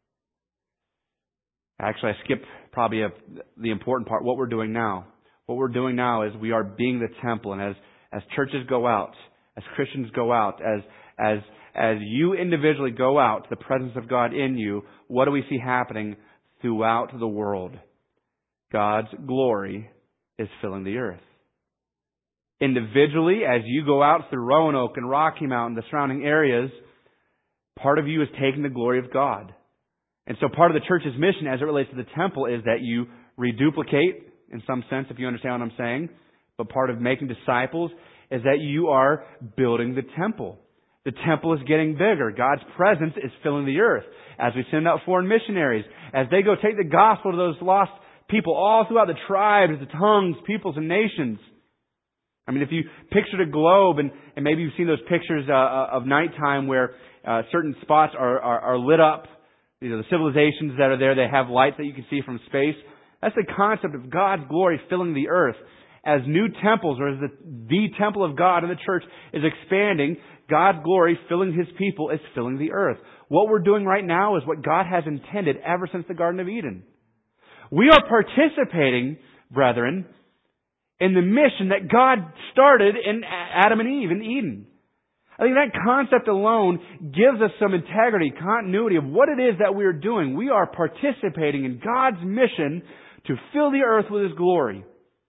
Actually, I skipped probably a, the important part, what we're doing now. What we're doing now is we are being the temple, and as, as churches go out, as Christians go out, as As as you individually go out, the presence of God in you, what do we see happening throughout the world? God's glory is filling the earth. Individually, as you go out through Roanoke and Rocky Mountain, the surrounding areas, part of you is taking the glory of God. And so part of the church's mission as it relates to the temple is that you reduplicate, in some sense, if you understand what I'm saying. But part of making disciples is that you are building the temple. The temple is getting bigger. God's presence is filling the earth. As we send out foreign missionaries, as they go take the gospel to those lost people all throughout the tribes, the tongues, peoples, and nations. I mean, if you pictured a globe, and, and maybe you've seen those pictures uh, of nighttime where uh, certain spots are, are, are lit up, you know, the civilizations that are there, they have lights that you can see from space. That's the concept of God's glory filling the earth. As new temples, or as the, the temple of God in the church is expanding, God's glory filling His people is filling the earth. What we're doing right now is what God has intended ever since the Garden of Eden. We are participating, brethren, in the mission that God started in Adam and Eve in Eden. I think that concept alone gives us some integrity, continuity of what it is that we are doing. We are participating in God's mission to fill the earth with His glory.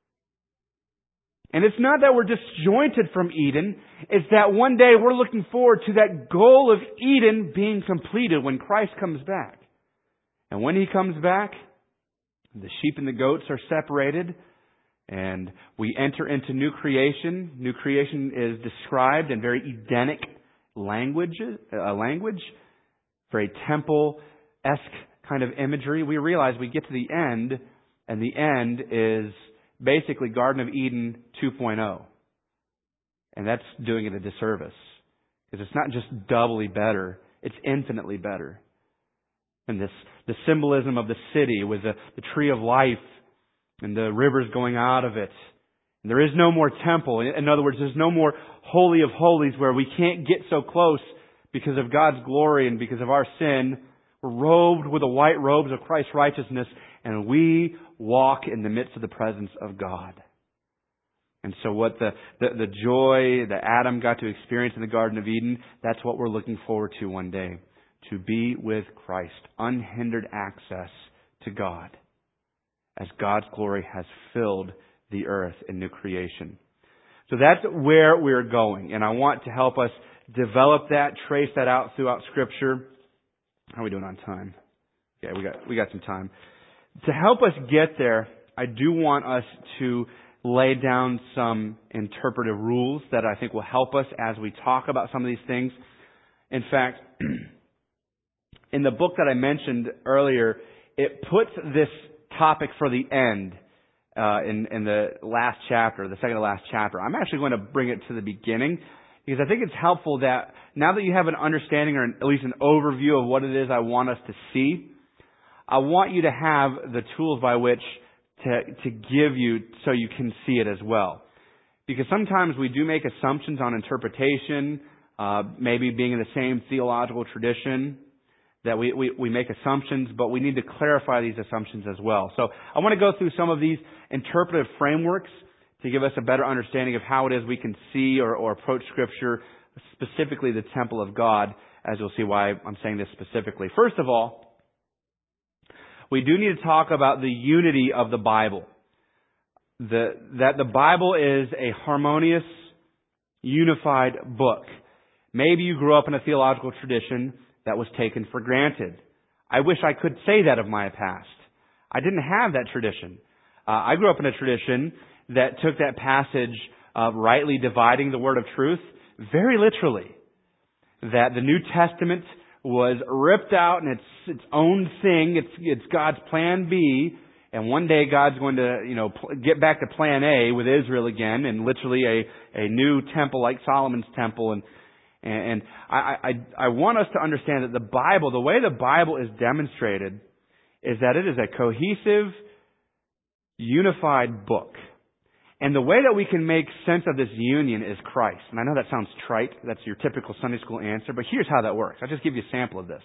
And it's not that we're disjointed from Eden. It's that one day we're looking forward to that goal of Eden being completed when Christ comes back. And when He comes back, the sheep and the goats are separated, and we enter into new creation. New creation is described in very Edenic language, uh, language, very temple-esque kind of imagery. We realize we get to the end, and the end is basically Garden of Eden two point oh. And that's doing it a disservice. Because it's not just doubly better, it's infinitely better. And this, the symbolism of the city with the, the tree of life and the rivers going out of it. And there is no more temple. In other words, there's no more holy of holies where we can't get so close because of God's glory and because of our sin. We're robed with the white robes of Christ's righteousness, and we walk in the midst of the presence of God. And so what the, the, the joy that Adam got to experience in the Garden of Eden, that's what we're looking forward to one day. To be with Christ. Unhindered access to God. As God's glory has filled the earth in new creation. So that's where we're going. And I want to help us develop that, trace that out throughout Scripture. How are we doing on time? Yeah, we got we got some time. To help us get there, I do want us to lay down some interpretive rules that I think will help us as we talk about some of these things. In fact, in the book that I mentioned earlier, it puts this topic for the end uh, in, in the last chapter, the second to last chapter. I'm actually going to bring it to the beginning because I think it's helpful that now that you have an understanding or an, at least an overview of what it is I want us to see, I want you to have the tools by which to, to give you so you can see it as well. Because sometimes we do make assumptions on interpretation, uh, maybe being in the same theological tradition, that we, we, we make assumptions, but we need to clarify these assumptions as well. So I want to go through some of these interpretive frameworks to give us a better understanding of how it is we can see or, or approach Scripture, specifically the temple of God, as you'll see why I'm saying this specifically. First of all, we do need to talk about the unity of the Bible. The, that the Bible is a harmonious, unified book. Maybe you grew up in a theological tradition that was taken for granted. I wish I could say that of my past. I didn't have that tradition. Uh, I grew up in a tradition that took that passage of rightly dividing the word of truth very literally. That the New Testament was ripped out and it's its own thing. It's it's God's plan B, and one day God's going to you know pl- get back to plan A with Israel again, and literally a a new temple like Solomon's temple. And And I, I, I want us to understand that the Bible, the way the Bible is demonstrated, is that it is a cohesive, unified book. And the way that we can make sense of this union is Christ. And I know that sounds trite. That's your typical Sunday school answer. But here's how that works. I'll just give you a sample of this.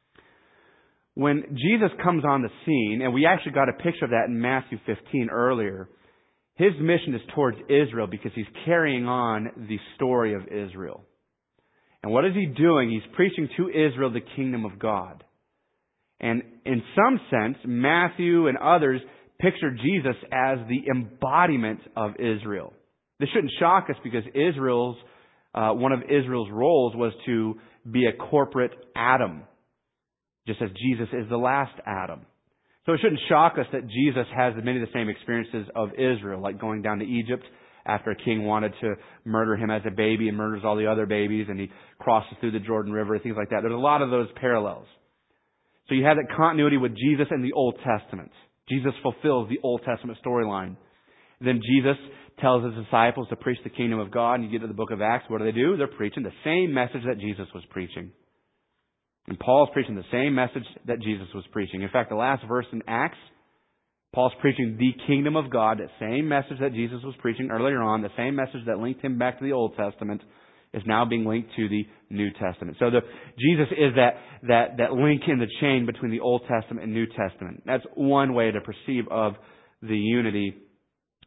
When Jesus comes on the scene, and we actually got a picture of that in Matthew fifteen earlier, His mission is towards Israel because He's carrying on the story of Israel. And what is He doing? He's preaching to Israel the kingdom of God. And in some sense, Matthew and others picture Jesus as the embodiment of Israel. This shouldn't shock us because Israel's, uh, one of Israel's roles was to be a corporate Adam, just as Jesus is the last Adam. So it shouldn't shock us that Jesus has many of the same experiences of Israel, like going down to Egypt after a king wanted to murder him as a baby and murders all the other babies, and he crosses through the Jordan River, things like that. There's a lot of those parallels. So you have that continuity with Jesus and the Old Testament. Jesus fulfills the Old Testament storyline. Then Jesus tells His disciples to preach the kingdom of God, and you get to the book of Acts, what do they do? They're preaching the same message that Jesus was preaching. And Paul's preaching the same message that Jesus was preaching. In fact, the last verse in Acts, Paul's preaching the kingdom of God, that same message that Jesus was preaching earlier on, the same message that linked Him back to the Old Testament, is now being linked to the New Testament. So the, Jesus is that, that, that link in the chain between the Old Testament and New Testament. That's one way to perceive of the unity.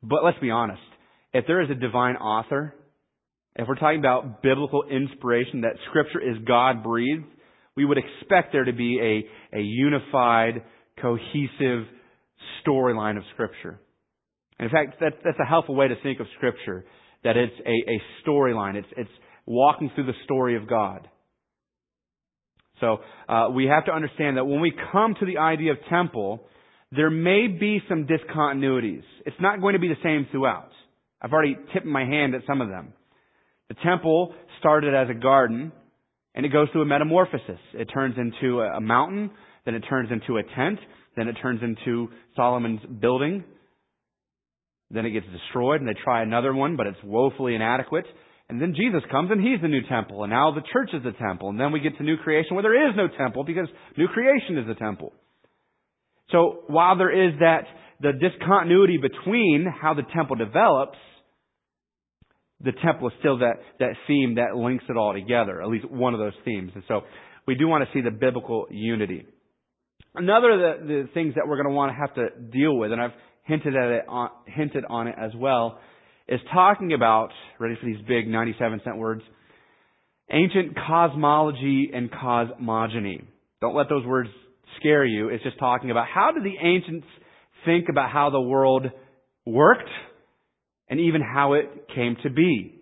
But let's be honest. If there is a divine author, if we're talking about biblical inspiration, that Scripture is God-breathed, we would expect there to be a, a unified, cohesive storyline of Scripture. And in fact, that, that's a helpful way to think of Scripture, that it's a, a storyline. It's, it's walking through the story of God. So uh, we have to understand that when we come to the idea of temple, there may be some discontinuities. It's not going to be the same throughout. I've already tipped my hand at some of them. The temple started as a garden, and it goes through a metamorphosis. It turns into a mountain, then it turns into a tent, then it turns into Solomon's building. Then it gets destroyed, and they try another one, but it's woefully inadequate. And then Jesus comes, and He's the new temple, and now the church is the temple. And then we get to new creation where there is no temple because new creation is the temple. So while there is that, the discontinuity between how the temple develops, the temple is still that, that theme that links it all together, at least one of those themes. And so we do want to see the biblical unity. Another of the, the things that we're going to want to have to deal with, and I've hinted at it, on, hinted on it as well, is talking about, ready for these big ninety-seven cent words, ancient cosmology and cosmogony. Don't let those words scare you. It's just talking about how did the ancients think about how the world worked and even how it came to be.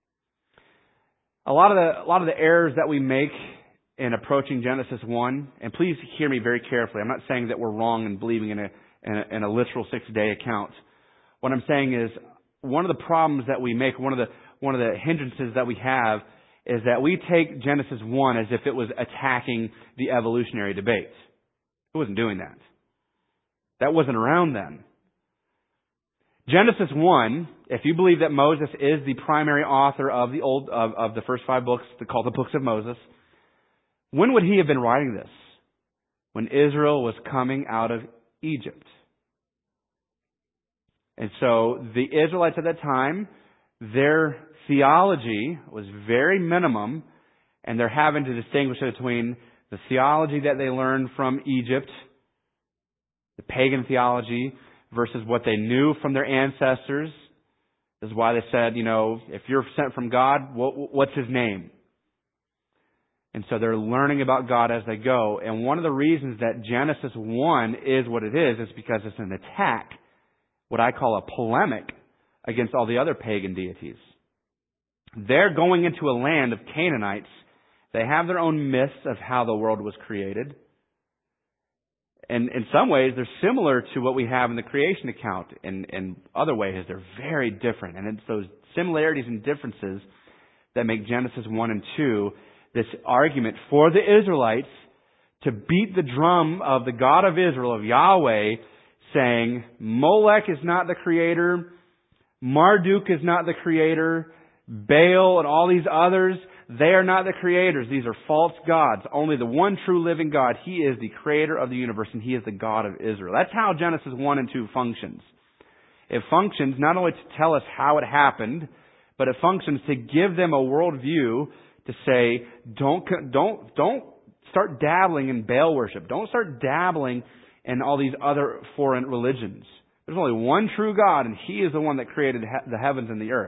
A lot of the, a lot of the errors that we make in approaching Genesis one, and please hear me very carefully. I'm not saying that we're wrong in believing in a, in a, in a literal six-day account. What I'm saying is one of the problems that we make, one of the, one of the hindrances that we have is that we take Genesis one as if it was attacking the evolutionary debate. It wasn't doing that. That wasn't around then. Genesis one, if you believe that Moses is the primary author of the old of, of the first five books, called the books of Moses, when would he have been writing this? When Israel was coming out of Egypt. And so the Israelites at that time, their theology was very minimum, and they're having to distinguish between the theology that they learned from Egypt, the pagan theology, versus what they knew from their ancestors. This is why they said, you know, if you're sent from God, what, what's His name? And so they're learning about God as they go. And one of the reasons that Genesis one is what it is, is because it's an attack, what I call a polemic, against all the other pagan deities. They're going into a land of Canaanites. They have their own myths of how the world was created. And in some ways, they're similar to what we have in the creation account. In, in other ways, they're very different. And it's those similarities and differences that make Genesis one and two this argument for the Israelites to beat the drum of the God of Israel, of Yahweh, saying, Molech is not the creator, Marduk is not the creator, Baal and all these others, they are not the creators. These are false gods. Only the one true living God, He is the creator of the universe, and He is the God of Israel. That's how Genesis one and two functions. It functions not only to tell us how it happened, but it functions to give them a worldview to say, don't, don't, don't start dabbling in Baal worship. Don't start dabbling in all these other foreign religions. There's only one true God, and He is the one that created the heavens and the earth.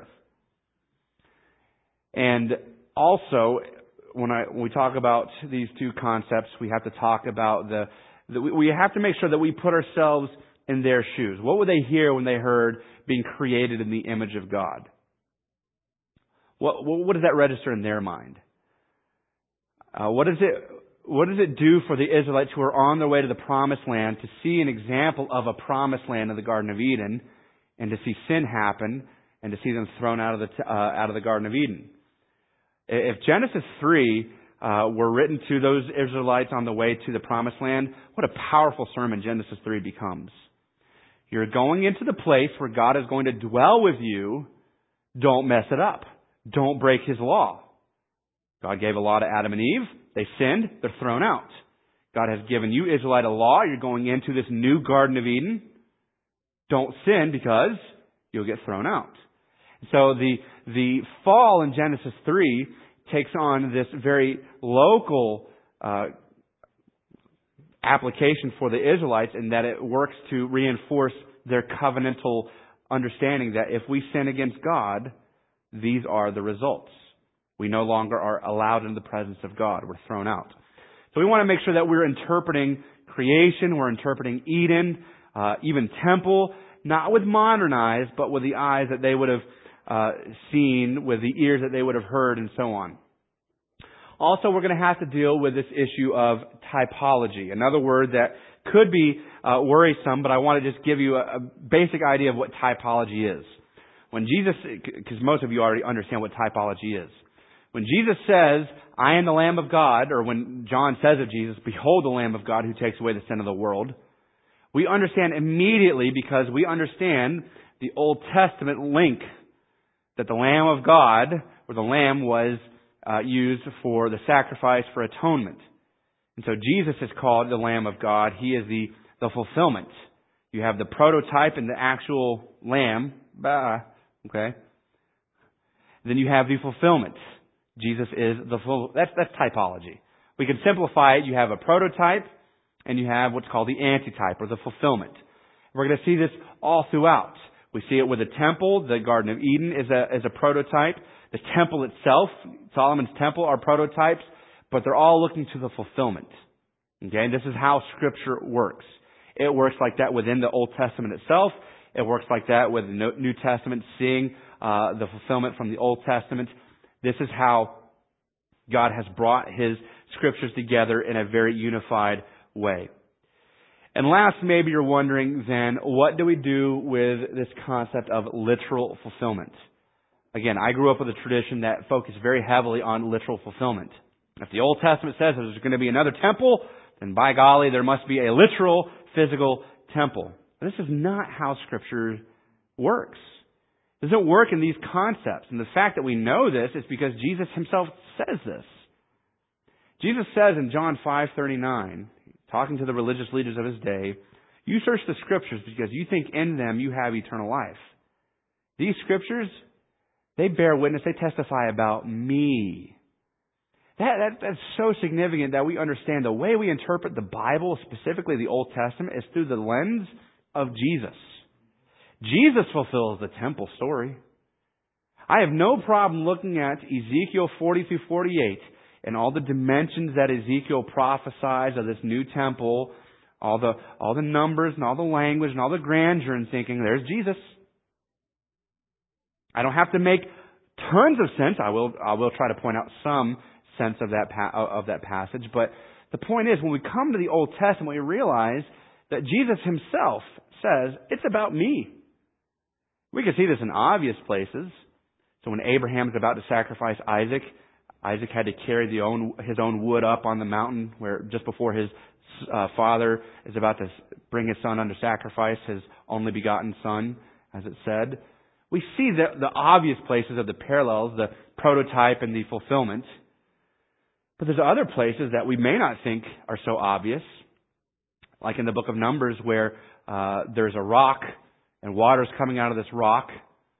And also, when, I, when we talk about these two concepts, we have to talk about the, the, we have to make sure that we put ourselves in their shoes. What would they hear when they heard being created in the image of God? What, what does that register in their mind? Uh, what does it, what does it do for the Israelites who are on their way to the Promised Land to see an example of a Promised Land in the Garden of Eden, and to see sin happen, and to see them thrown out of the uh, out of the Garden of Eden? If Genesis three uh, were written to those Israelites on the way to the Promised Land, what a powerful sermon Genesis three becomes. You're going into the place where God is going to dwell with you. Don't mess it up. Don't break His law. God gave a law to Adam and Eve. They sinned. They're thrown out. God has given you, Israelite, a law. You're going into this new Garden of Eden. Don't sin because you'll get thrown out. So the the fall in Genesis three takes on this very local uh, application for the Israelites, in that it works to reinforce their covenantal understanding that if we sin against God, these are the results. We no longer are allowed in the presence of God. We're thrown out. So we want to make sure that we're interpreting creation, we're interpreting Eden, uh, even temple, not with modern eyes, but with the eyes that they would have uh, seen, with the ears that they would have heard, and so on. Also, we're going to have to deal with this issue of typology, another word that could be uh, worrisome, but I want to just give you a, a basic idea of what typology is. When Jesus, because most of you already understand what typology is. When Jesus says, I am the Lamb of God, or when John says of Jesus, behold the Lamb of God who takes away the sin of the world, we understand immediately because we understand the Old Testament link that the Lamb of God, or the Lamb, was uh, used for the sacrifice for atonement. And so Jesus is called the Lamb of God. He is the, the fulfillment. You have the prototype and the actual Lamb. Bah, okay. Then you have the fulfillment. Jesus is the full, that's, that's typology. We can simplify it. You have a prototype and you have what's called the antitype or the fulfillment. We're going to see this all throughout. We see it with the temple. The Garden of Eden is a, is a prototype. The temple itself, Solomon's temple, are prototypes, but they're all looking to the fulfillment. Okay, this is how Scripture works. It works like that within the Old Testament itself. It works like that with the New Testament, seeing uh, the fulfillment from the Old Testament. This is how God has brought His Scriptures together in a very unified way. And last, maybe you're wondering then, what do we do with this concept of literal fulfillment? Again, I grew up with a tradition that focused very heavily on literal fulfillment. If the Old Testament says there's going to be another temple, then by golly, there must be a literal, physical temple. This is not how Scripture works. It doesn't work in these concepts. And the fact that we know this is because Jesus Himself says this. Jesus says in John five thirty-nine, talking to the religious leaders of His day, you search the Scriptures because you think in them you have eternal life. These Scriptures, they bear witness, they testify about me. That, that, that's so significant that we understand the way we interpret the Bible, specifically the Old Testament, is through the lens of Jesus. Jesus fulfills the temple story. I have no problem looking at Ezekiel forty through forty-eight and all the dimensions that Ezekiel prophesies of this new temple, all the, all the numbers and all the language and all the grandeur, and thinking, there's Jesus. I don't have to make tons of sense. I will, I will try to point out some sense of that, of that passage. But the point is, when we come to the Old Testament, we realize that Jesus Himself says, it's about me. We can see this in obvious places. So when Abraham is about to sacrifice Isaac, Isaac had to carry the own, his own wood up on the mountain where just before his uh, father is about to bring his son under sacrifice, his only begotten son, as it said. We see the, the obvious places of the parallels, the prototype and the fulfillment. But there's other places that we may not think are so obvious, like in the book of Numbers where uh, there's a rock and water's coming out of this rock,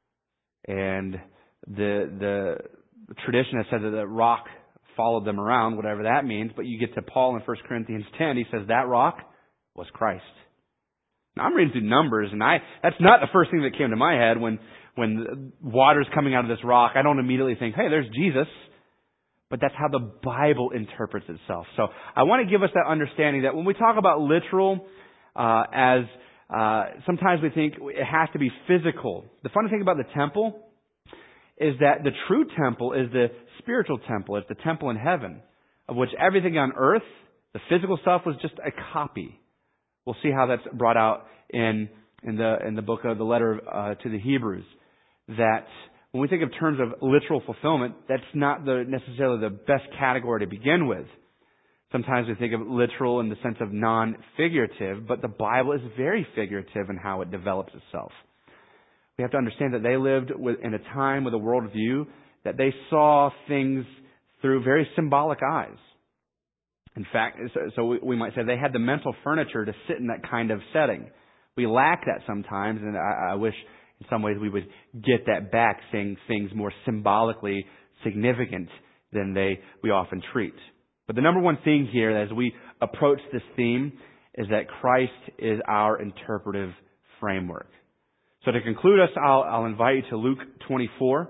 and the the tradition has said that the rock followed them around, whatever that means. But you get to Paul in First Corinthians ten, he says that rock was Christ. Now I'm reading through Numbers, and I that's not the first thing that came to my head when when water's coming out of this rock. I don't immediately think, hey, there's Jesus. But that's how the Bible interprets itself. So I want to give us that understanding that when we talk about literal, uh, as uh, sometimes we think it has to be physical. The funny thing about the temple is that the true temple is the spiritual temple. It's the temple in heaven, of which everything on earth, the physical stuff, was just a copy. We'll see how that's brought out in in the in the book of the letter uh, to the Hebrews. That when we think of terms of literal fulfillment, that's not the, necessarily the best category to begin with. Sometimes we think of literal in the sense of non-figurative, but the Bible is very figurative in how it develops itself. We have to understand that they lived with, in a time with a worldview that they saw things through very symbolic eyes. In fact, so, so we, we might say they had the mental furniture to sit in that kind of setting. We lack that sometimes, and I, I wish in some ways we would get that back, seeing things more symbolically significant than they we often treat. But the number one thing here as we approach this theme is that Christ is our interpretive framework. So to conclude us, I'll, I'll invite you to Luke twenty-four.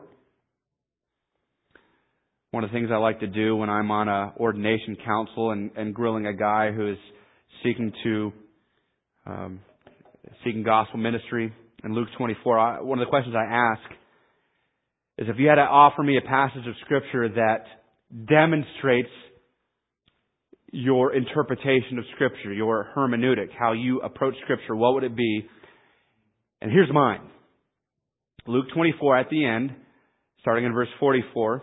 One of the things I like to do when I'm on a ordination council and, and grilling a guy who is seeking to um, seeking gospel ministry in Luke twenty-four, I, one of the questions I ask is if you had to offer me a passage of Scripture that demonstrates your interpretation of Scripture, your hermeneutic, how you approach Scripture, what would it be? And here's mine. Luke twenty-four at the end, starting in verse forty-four.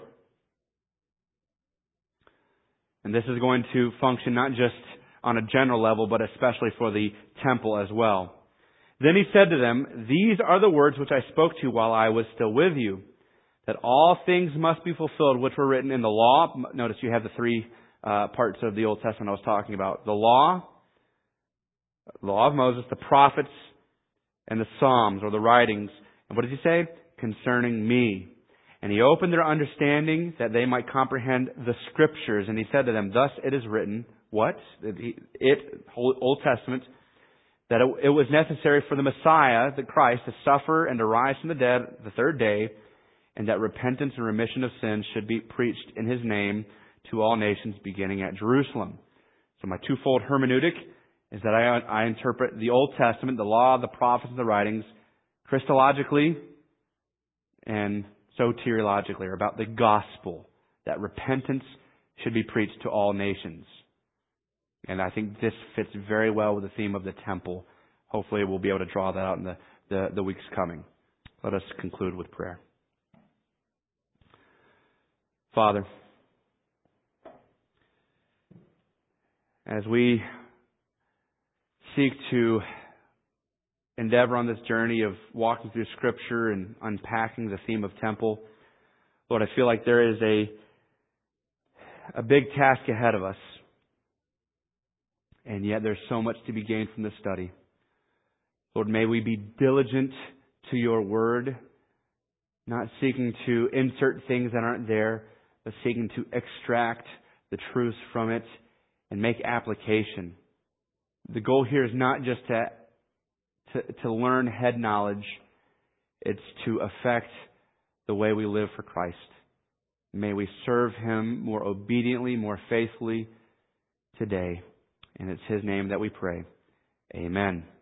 And this is going to function not just on a general level, but especially for the temple as well. Then he said to them, "These are the words which I spoke to you while I was still with you, that all things must be fulfilled which were written in the law." Notice you have the three uh, parts of the Old Testament I was talking about. The law, the law of Moses, the prophets, and the Psalms, or the writings. And what does he say? Concerning me. And he opened their understanding that they might comprehend the Scriptures. And he said to them, "Thus it is written," what? It, Old Testament, that it, it was necessary for the Messiah, the Christ, to suffer and to rise from the dead the third day, and that repentance and remission of sins should be preached in His name to all nations, beginning at Jerusalem. So my twofold hermeneutic is that I, I interpret the Old Testament, the law, the prophets, and the writings, Christologically and soteriologically, or about the gospel, that repentance should be preached to all nations. And I think this fits very well with the theme of the temple. Hopefully we'll be able to draw that out in the, the, the weeks coming. Let us conclude with prayer. Father, as we seek to endeavor on this journey of walking through Scripture and unpacking the theme of temple, Lord, I feel like there is a, a big task ahead of us. And yet there's so much to be gained from this study. Lord, may we be diligent to your word, not seeking to insert things that aren't there, but seeking to extract the truths from it and make application. The goal here is not just to, to, to learn head knowledge. It's to affect the way we live for Christ. May we serve Him more obediently, more faithfully today. And it's His name that we pray. Amen.